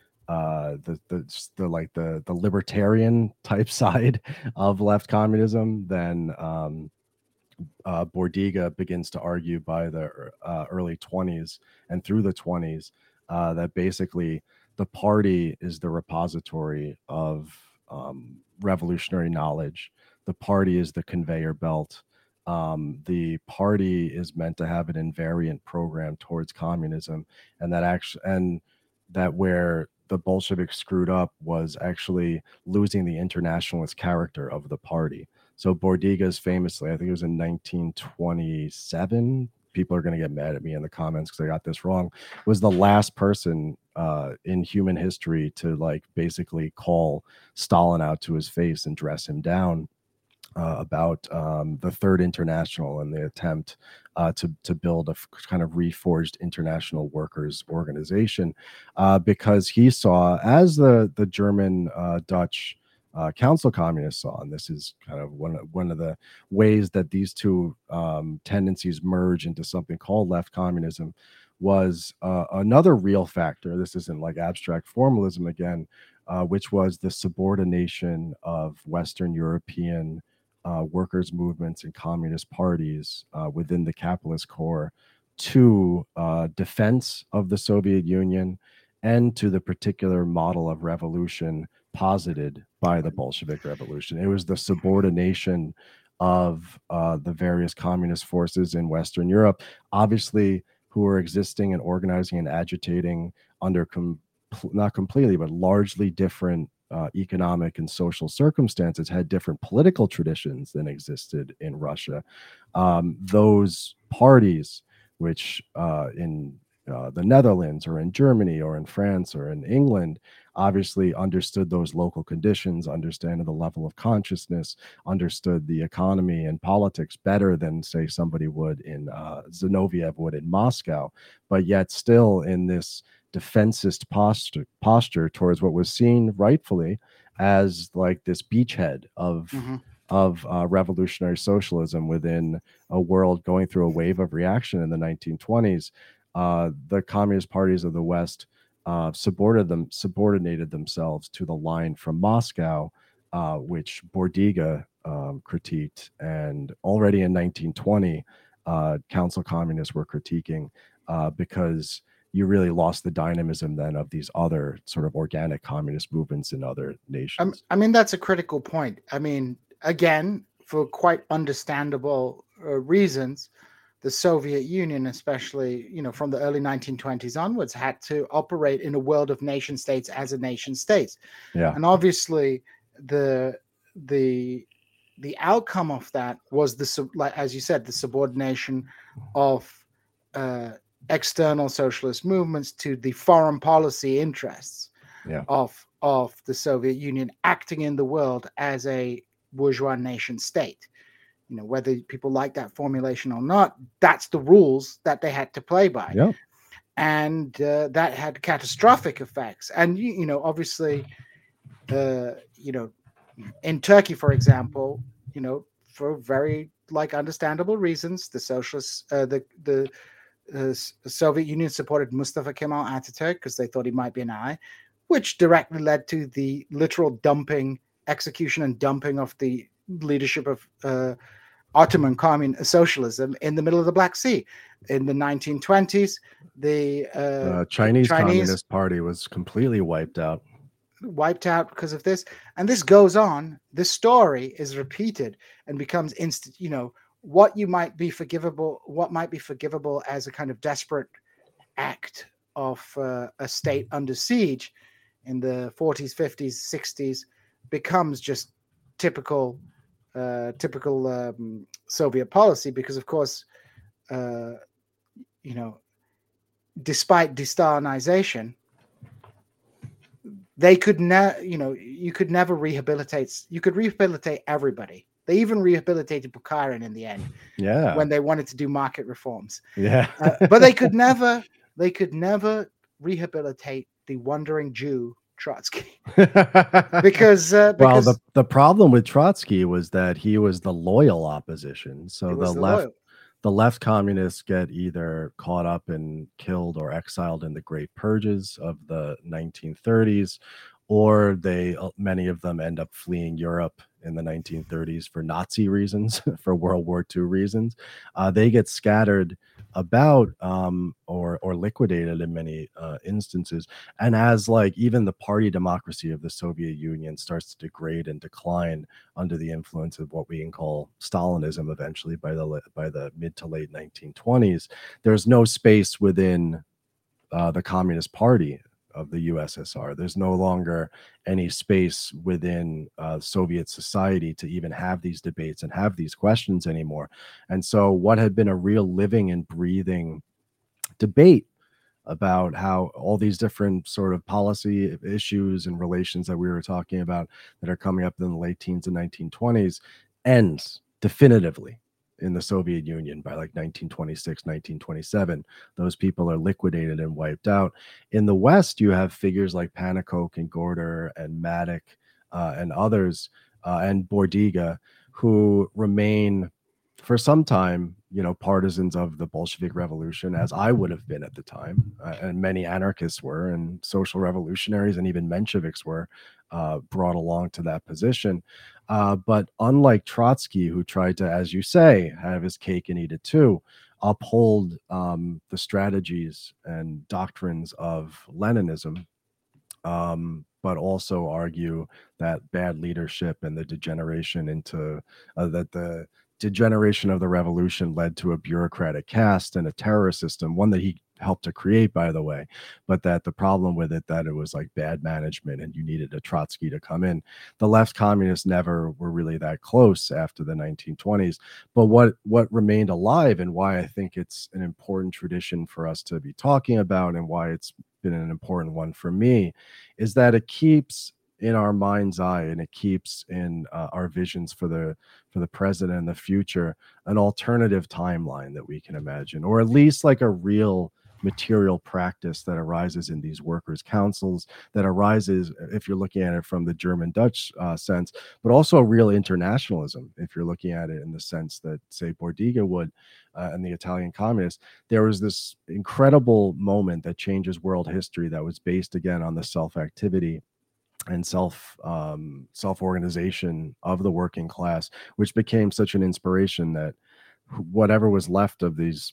uh the the, the like the the libertarian type side of left communism, then um uh Bordiga begins to argue by the uh, early twenties and through the twenties uh that basically the party is the repository of um revolutionary knowledge. The party is the conveyor belt. Um, the party is meant to have an invariant program towards communism, and that actually, and that where the Bolsheviks screwed up was actually losing the internationalist character of the party. So Bordiga's famously, I think it was in nineteen twenty-seven. People are going to get mad at me in the comments because I got this wrong. Was the last person uh, in human history to like basically call Stalin out to his face and dress him down. Uh, about um, the Third International and the attempt uh, to to build a f- kind of reforged international workers organization, uh, because he saw, as the the German uh, Dutch uh, Council Communists saw, and this is kind of one of, one of the ways that these two um, tendencies merge into something called left communism, was uh, another real factor. This isn't like abstract formalism again, uh, which was the subordination of Western European Uh, workers' movements and communist parties uh, within the capitalist core to uh, defense of the Soviet Union and to the particular model of revolution posited by the Bolshevik Revolution. It was the subordination of uh, the various communist forces in Western Europe, obviously, who were existing and organizing and agitating under com- not completely, but largely different Uh, economic and social circumstances, had different political traditions than existed in Russia. Um, those parties, which uh, in uh, the Netherlands or in Germany or in France or in England obviously understood those local conditions, understand the level of consciousness, understood the economy and politics better than, say, somebody would in uh, Zinoviev would in Moscow, but yet still in this defensist posture, posture towards what was seen rightfully as like this beachhead of Mm-hmm. of uh, revolutionary socialism within a world going through a wave of reaction in the nineteen twenties. Uh, the communist parties of the West uh, subordinated them subordinated themselves to the line from Moscow, uh, which Bordiga um, critiqued, and already in nineteen twenty, uh, Council Communists were critiquing uh, because you really lost the dynamism then of these other sort of organic communist movements in other Um, nations. I mean, that's a critical point. I mean, again, for quite understandable uh, reasons, the Soviet Union, especially, you know, from the early nineteen twenties onwards, had to operate in a world of nation states as a nation state. Yeah. And obviously, the the the outcome of that was the, like as you said, the subordination of uh, external socialist movements to the foreign policy interests Yeah. of of the Soviet Union, acting in the world as a bourgeois nation state. You know, whether people like that formulation or not, that's the rules that they had to play by. Yeah. And uh, that had catastrophic effects. And you, you know, obviously, uh, you know, in Turkey, for example, you know, for very like understandable reasons, the socialists, uh, the the uh, Soviet Union supported Mustafa Kemal Ataturk because they thought he might be an ally, which directly led to the literal dumping, execution, and dumping of the leadership of uh, Ottoman commun socialism in the middle of the Black Sea. In the nineteen twenties, the, uh, The the Chinese Chinese Communist Party was completely wiped out. wiped out because of this, and this goes on. This story is repeated and becomes instant. You know what you might be forgivable, what might be forgivable as a kind of desperate act of uh, a state under siege in the forties, fifties, sixties becomes just typical, uh, typical um, Soviet policy because, of course, uh, you know, despite de-Stalinization, they could never, you know, you could never rehabilitate. You could rehabilitate everybody. They even rehabilitated Bukharin in the end. Yeah. When they wanted to do market reforms. Yeah. uh, but they could never, they could never rehabilitate the wandering Jew Trotsky because uh, because well, the the problem with Trotsky was that he was the loyal opposition. So the, the left loyal. the left communists get either caught up and killed or exiled in the Great Purges of the nineteen thirties, or they many of them end up fleeing Europe in the nineteen thirties for Nazi reasons, for World War Two reasons. Uh, they get scattered about um, or or liquidated in many uh, instances. And as like even the party democracy of the Soviet Union starts to degrade and decline under the influence of what we can call Stalinism eventually by the by the mid to late nineteen twenties, there's no space within uh, the Communist Party of the U S S R. There's no longer any space within uh, Soviet society to even have these debates and have these questions anymore. And so what had been a real living and breathing debate about how all these different sort of policy issues and relations that we were talking about that are coming up in the late teens and nineteen twenties ends definitively in the Soviet Union by like nineteen twenty-six, nineteen twenty-seven. Those people are liquidated and wiped out. In the West, you have figures like Pannekoek and Gorder and Maddock uh, and others uh, and Bordiga who remain for some time, you know, partisans of the Bolshevik Revolution, as I would have been at the time, uh, and many anarchists were, and social revolutionaries, and even Mensheviks were uh, brought along to that position. Uh, but unlike Trotsky, who tried to, as you say, have his cake and eat it too, uphold um, the strategies and doctrines of Leninism, um, but also argue that bad leadership and the degeneration into uh, that the degeneration of the revolution led to a bureaucratic caste and a terror system, one that he helped to create, by the way, but that the problem with it, that it was like bad management and you needed a Trotsky to come in. The left communists never were really that close after the nineteen twenties. But what what remained alive, and why I think it's an important tradition for us to be talking about, and why it's been an important one for me, is that it keeps in our mind's eye, and it keeps in uh, our visions for the for the present and the future, an alternative timeline that we can imagine, or at least like a real material practice that arises in these workers' councils, that arises, if you're looking at it from the German Dutch uh, sense, but also real internationalism, if you're looking at it in the sense that, say, Bordiga would, uh, and the Italian communists. There was this incredible moment that changes world history that was based, again, on the self-activity and self um, self-organization of the working class, which became such an inspiration that whatever was left of these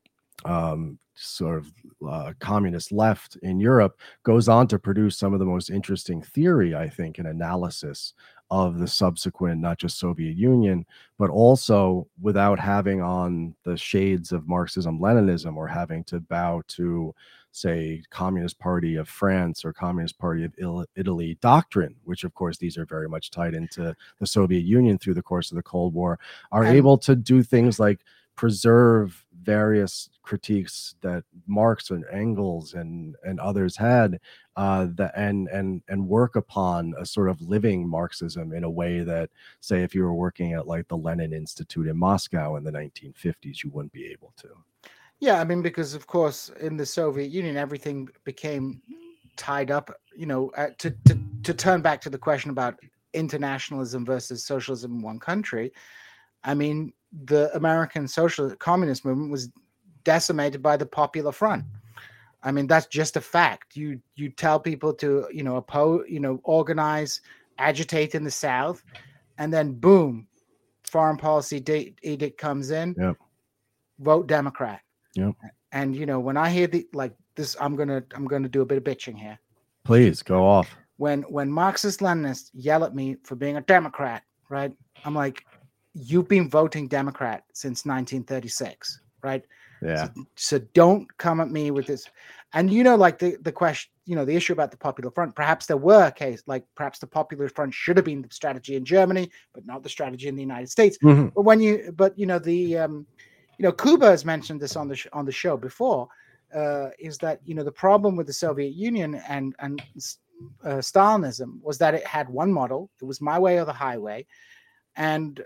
um, sort of uh, communist left in Europe goes on to produce some of the most interesting theory, I think, and analysis of the subsequent, not just Soviet Union, but also without having on the shades of Marxism, Leninism, or having to bow to, say, Communist Party of France or Communist Party of Il- Italy doctrine, which of course these are very much tied into the Soviet Union through the course of the Cold War, are And able to do things like preserve various critiques that Marx and Engels and and others had, uh, that and and and work upon a sort of living Marxism in a way that, say, if you were working at like the Lenin Institute in Moscow in the nineteen fifties, you wouldn't be able to. yeah, I mean, because of course, in the Soviet Union, everything became tied up. You know, uh, to to to turn back to the question about internationalism versus socialism in one country. I mean, the American social communist movement was decimated by the Popular Front. I mean, that's just a fact. You you tell people to, you know, oppose, you know, organize, agitate in the South, and then boom, foreign policy de- edict comes in. Yep. Vote Democrat. Yep. And you know, when I hear the like this, I'm gonna I'm gonna do a bit of bitching here. Please go off. When when Marxist Leninists yell at me for being a Democrat, right? I'm like, you've been voting Democrat since nineteen thirty-six, right? Yeah. So, so don't come at me with this. And you know, like the the question, you know, the issue about the Popular Front. Perhaps there were case like perhaps the Popular Front should have been the strategy in Germany, but not the strategy in the United States. Mhm. But when you, but you know, the um, you know, Kuba has mentioned this on the sh- on the show before. Uh, is that, you know, the problem with the Soviet Union and and uh, Stalinism was that it had one model. It was my way or the highway, and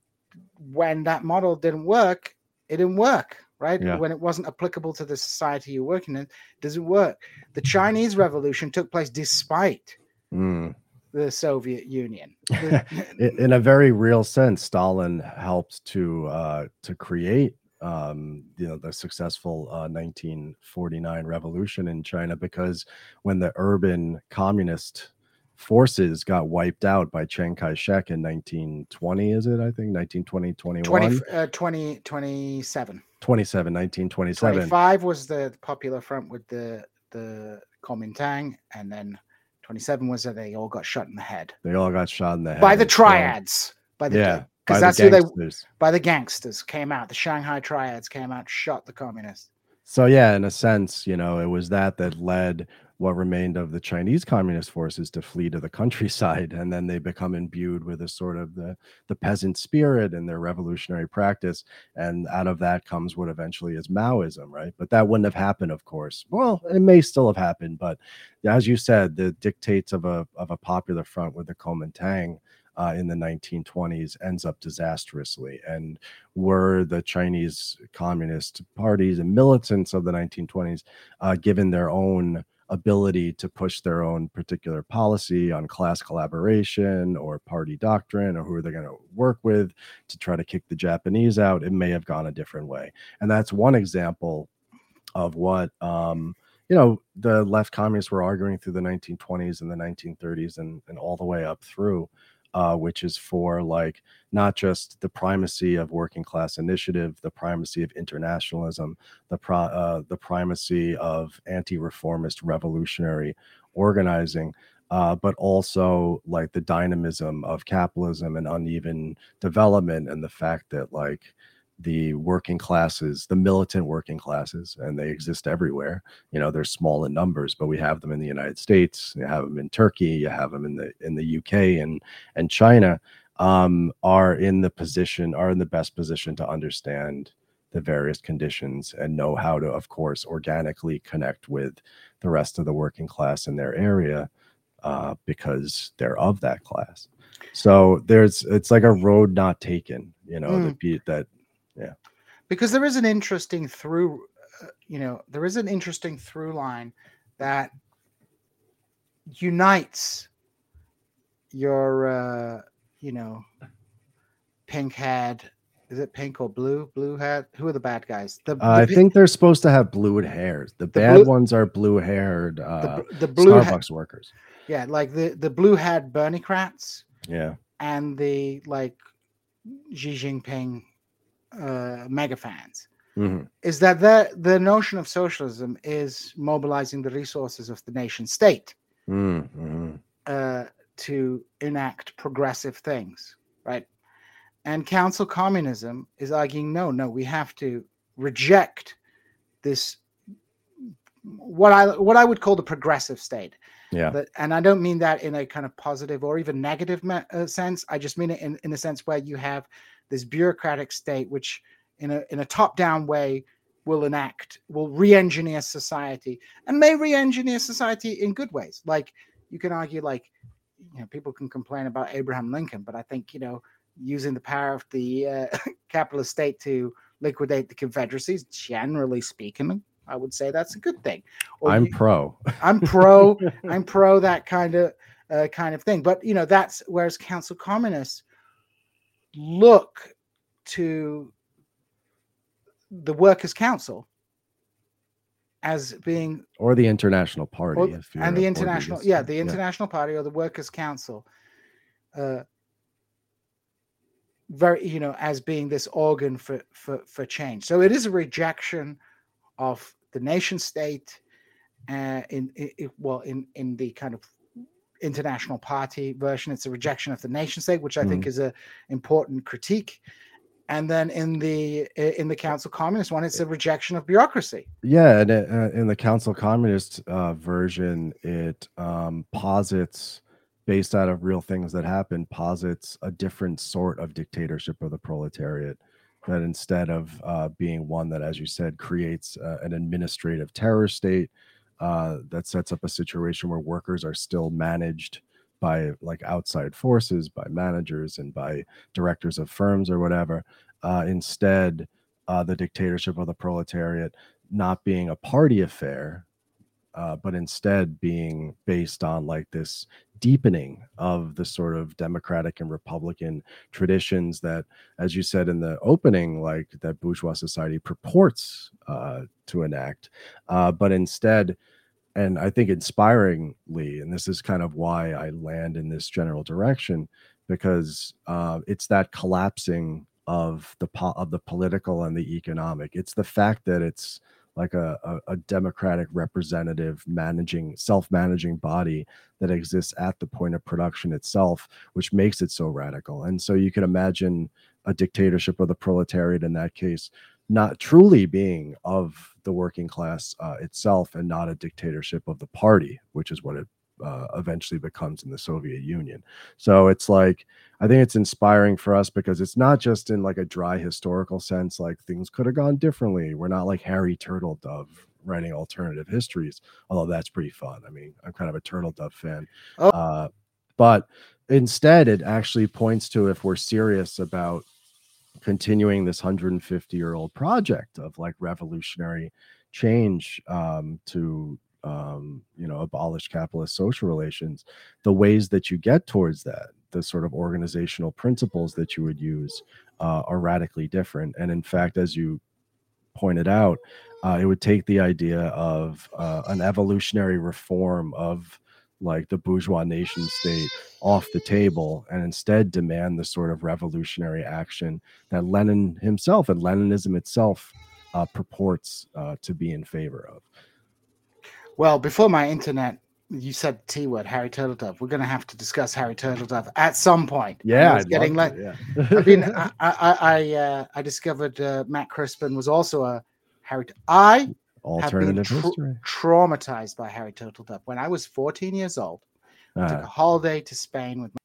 when that model didn't work, it didn't work. Right? Yeah. When it wasn't applicable to the society you're working in, it doesn't work. The Chinese Revolution took place despite Mm. the Soviet Union. The, In a very real sense, Stalin helped to uh, to create um, you know, the successful uh, nineteen forty-nine revolution in China, because when the urban communist forces got wiped out by Chiang Kai-shek in nineteen twenty, is it? I think nineteen twenty, twenty-one, twenty, uh, twenty, twenty-seven. twenty-seven, nineteen twenty-seven. twenty-five was the Popular Front with the the Kuomintang, and then twenty-seven was that they all got shot in the head. They all got shot in the head by the and killed. triads. By the Yeah, by because the that's who they gangsters. by the gangsters came out. The Shanghai triads came out, shot the communists. So yeah, in a sense, you know, it was that that led what remained of the Chinese communist forces to flee to the countryside, and then they become imbued with a sort of the the peasant spirit and their revolutionary practice, and out of that comes what eventually is Maoism, right? But that wouldn't have happened, of course. Well, it may still have happened, but as you said, the dictates of a of a Popular Front with the Kuomintang Uh, in the nineteen twenties ends up disastrously. And were the Chinese Communist parties and militants of the nineteen twenties uh, given their own ability to push their own particular policy on class collaboration or party doctrine, or who are they going to work with to try to kick the Japanese out, it may have gone a different way. And that's one example of what um, you know, the left communists were arguing through the nineteen twenties and the nineteen thirties and, and all the way up through. Uh, which is for like not just the primacy of working class initiative, the primacy of internationalism, the pro- uh, the primacy of anti-reformist revolutionary organizing, uh, but also like the dynamism of capitalism and uneven development, and the fact that like the working classes, the militant working classes, and they exist everywhere. You know, they're small in numbers, but we have them in the United States, you have them in Turkey, you have them in the in the U K and and China, um, are in the position, are in the best position to understand the various conditions and know how to, of course, organically connect with the rest of the working class in their area, uh, because they're of that class. So there's, it's like a road not taken, you know, Mm. that, that, yeah. Because there is an interesting through, uh, you know, there is an interesting through line that unites your, uh, you know, pink head. Is it pink or blue? Blue hat. Who are the bad guys? The, the uh, I think they're supposed to have blue hairs. The, the bad blue, ones are blue haired uh, the, the blue Starbucks ha- workers. Yeah, like the the blue haired Bernie-crats. Yeah, and the like Xi Jinping uh, mega fans. Mm-hmm. Is that the the notion of socialism is mobilizing the resources of the nation state mm-hmm. uh, to enact progressive things, right? And council communism is arguing, no, no, we have to reject this, what I what I would call the progressive state. Yeah. But, and I don't mean that in a kind of positive or even negative me- uh, sense. I just mean it in, in a sense where you have this bureaucratic state, which in a in a top-down way will enact, will re-engineer society, and may re-engineer society in good ways. Like you can argue, like, you know, people can complain about Abraham Lincoln, but I think, you know, using the power of the uh, capitalist state to liquidate the Confederacies, generally speaking, I would say that's a good thing. Or I'm you, pro. I'm pro. I'm pro that kind of uh, kind of thing. But you know, that's whereas council communists look to the Workers' Council as being, or the International Party, or, if you're and the international, Portuguese. yeah, the International yeah. Party or the Workers' Council, uh, very, you know, as being this organ for for for change. So it is a rejection of the nation state. Uh, in, in well, in in the kind of International Party version, it's a rejection of the nation state, which I mm. think is a important critique. And then in the in the Council Communist one, it's a rejection of bureaucracy. Yeah, and uh, in the Council Communist uh, version, it um, posits, based out of real things that happen, posits a different sort of dictatorship of the proletariat. That instead of uh, being one that, as you said, creates uh, an administrative terror state, uh, that sets up a situation where workers are still managed by like outside forces, by managers and by directors of firms or whatever. Uh, instead, uh, the dictatorship of the proletariat not being a party affair, uh, but instead being based on like this deepening of the sort of democratic and republican traditions that, as you said in the opening, like that bourgeois society purports uh, to enact, uh, but instead, and I think inspiringly, and this is kind of why I land in this general direction, because uh, it's that collapsing of the po- of the political and the economic. It's the fact that it's like a, a, a democratic representative managing self-managing body that exists at the point of production itself, which makes it so radical. And so you could imagine a dictatorship of the proletariat in that case not truly being of the working class uh, itself, and not a dictatorship of the party, which is what it uh, eventually becomes in the Soviet Union. So it's like, I think it's inspiring for us because it's not just in like a dry historical sense, like things could have gone differently. We're not like Harry Turtledove writing alternative histories, although that's pretty fun. I mean, I'm kind of a Turtledove fan. Oh. Uh, but instead, it actually points to, if we're serious about continuing this one hundred fifty year old project of like revolutionary change um, to, um, you know, abolish capitalist social relations, the ways that you get towards that, the sort of organizational principles that you would use uh, are radically different. And in fact, as you pointed out, uh, it would take the idea of uh, an evolutionary reform of like the bourgeois nation state off the table, and instead demand the sort of revolutionary action that Lenin himself and Leninism itself uh, purports uh, to be in favor of. Well, before my internet You said T word, Harry Turtledove. We're going to have to discuss Harry Turtledove at some point. Yeah, it's I'd getting love like. to, yeah. I mean, I I I, uh, I discovered uh, Matt Crispin was also a Harry. I have been Alternative tra- history. traumatized by Harry Turtledove. When I was fourteen years old, I took Uh, a holiday to Spain with. My-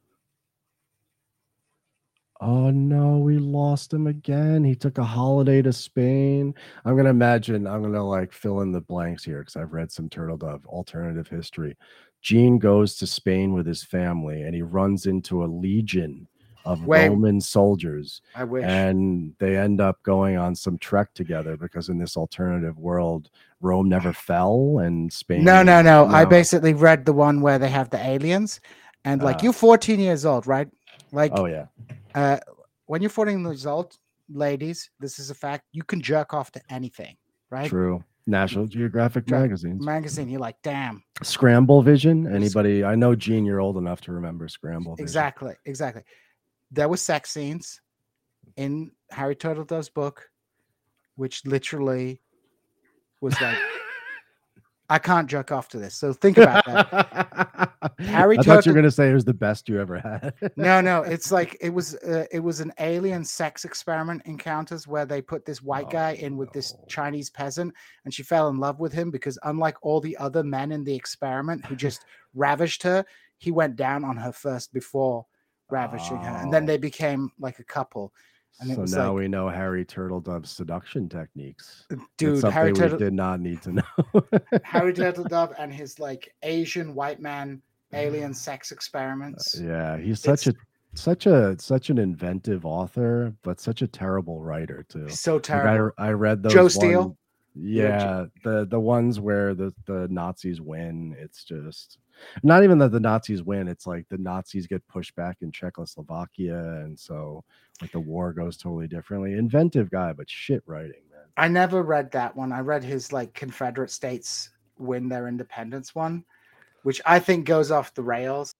oh no, we lost him again. He took a holiday to Spain. I'm gonna imagine. I'm gonna like fill in the blanks here because I've read some Turtledove alternative history. Gene goes to Spain with his family, and he runs into a legion of Wait. Roman soldiers, I wish. and they end up going on some trek together because in this alternative world, Rome never fell, and Spain. No, no, no. was- I basically read the one where they have the aliens, and like Ah. you're fourteen years old, right? Like, Oh yeah. uh, when you're fourteen years old, ladies, this is a fact. You can jerk off to anything, right? True. National Geographic Dra- magazines. Magazine. You're like, damn. Scramble Vision. Anybody? I know, Gene, you're old enough to remember Scramble Vision. Exactly, exactly. There were sex scenes in Harry Turtledove's book, which literally was like, I can't jerk off to this. So think about that. Harry I thought you Turtle- were gonna say it was the best you ever had. No, no, it's like it was. Uh, it was an alien sex experiment encounters where they put this white Oh, guy in with this no. Chinese peasant, and she fell in love with him because, unlike all the other men in the experiment who just ravished her, he went down on her first before ravishing her, and then Oh. they became like a couple. And it So was now like- we know Harry Turtledove's seduction techniques. Dude, It's something Harry we Turtle, did not need to know. Harry Turtledove and his like Asian white man alien sex experiments. Yeah, he's such It's- a such a such an inventive author, but such a terrible writer too. So Like, terrible. I I read those. Joe one- Steele? Yeah, the the ones where the the Nazis win. It's just not even that the Nazis win. It's like the Nazis get pushed back in Czechoslovakia, and so like the war goes totally differently. Inventive guy, but shit writing, man. I never read that one. I read his like Confederate States win their independence one, which I think goes off the rails.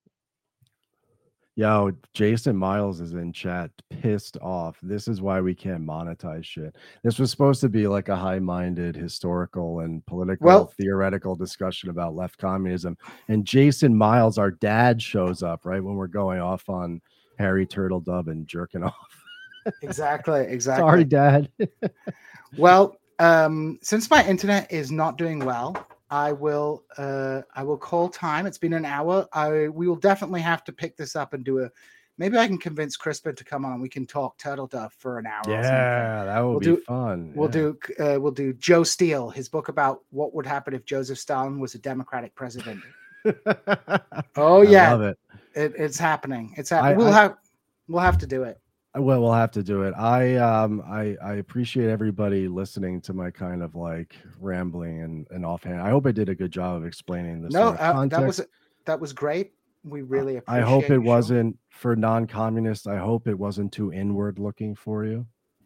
Yo, Jason Miles is in chat, pissed off. This is why we can't monetize shit. This was supposed to be like a high-minded historical and political Well- theoretical discussion about left communism. And Jason Miles, our dad, shows up right when we're going off on Harry Turtledove and jerking off. Exactly, exactly. Sorry, Dad. Well, um, since my internet is not doing well, I will uh, I will call time. It's been an hour. I we will definitely have to pick this up and do a. Maybe I can convince Crispin to come on and we can talk Turtledove for an hour. or something. Yeah, that would We'll be do- fun. We'll yeah. do uh, we'll do Joe Steele, his book about what would happen if Joseph Stalin was a Democratic president. Oh I yeah, love it. It, it's happening. It's I- happening. We'll I- have we'll have to do it. Well, we'll have to do it. I um I I appreciate everybody listening to my kind of like rambling and, and offhand. I hope I did a good job of explaining this. No, sort of uh, that context. was that was great. We really appreciate. I hope your it show. wasn't for non-communists. I hope it wasn't too inward looking for you.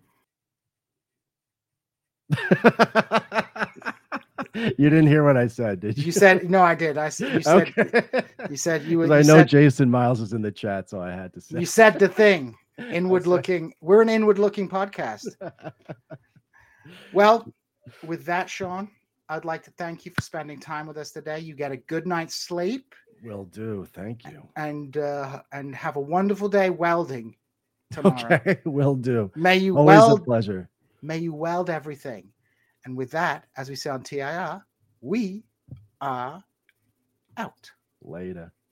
You didn't hear what I said, did you? You said no. I did. I s- you said Okay. you said you were. 'Cause I you know said, Jason Miles is in the chat, so I had to say. you said the thing. Inward I said- looking. We're an inward looking podcast. Well, with that, Sean, I'd like to thank you for spending time with us today. You get a good night's sleep Will do. Thank you. and uh, and have a wonderful day welding tomorrow. Okay, will do. May you Always weld. a pleasure. May you weld everything. And with that, as we say on T I R, we are out. Later.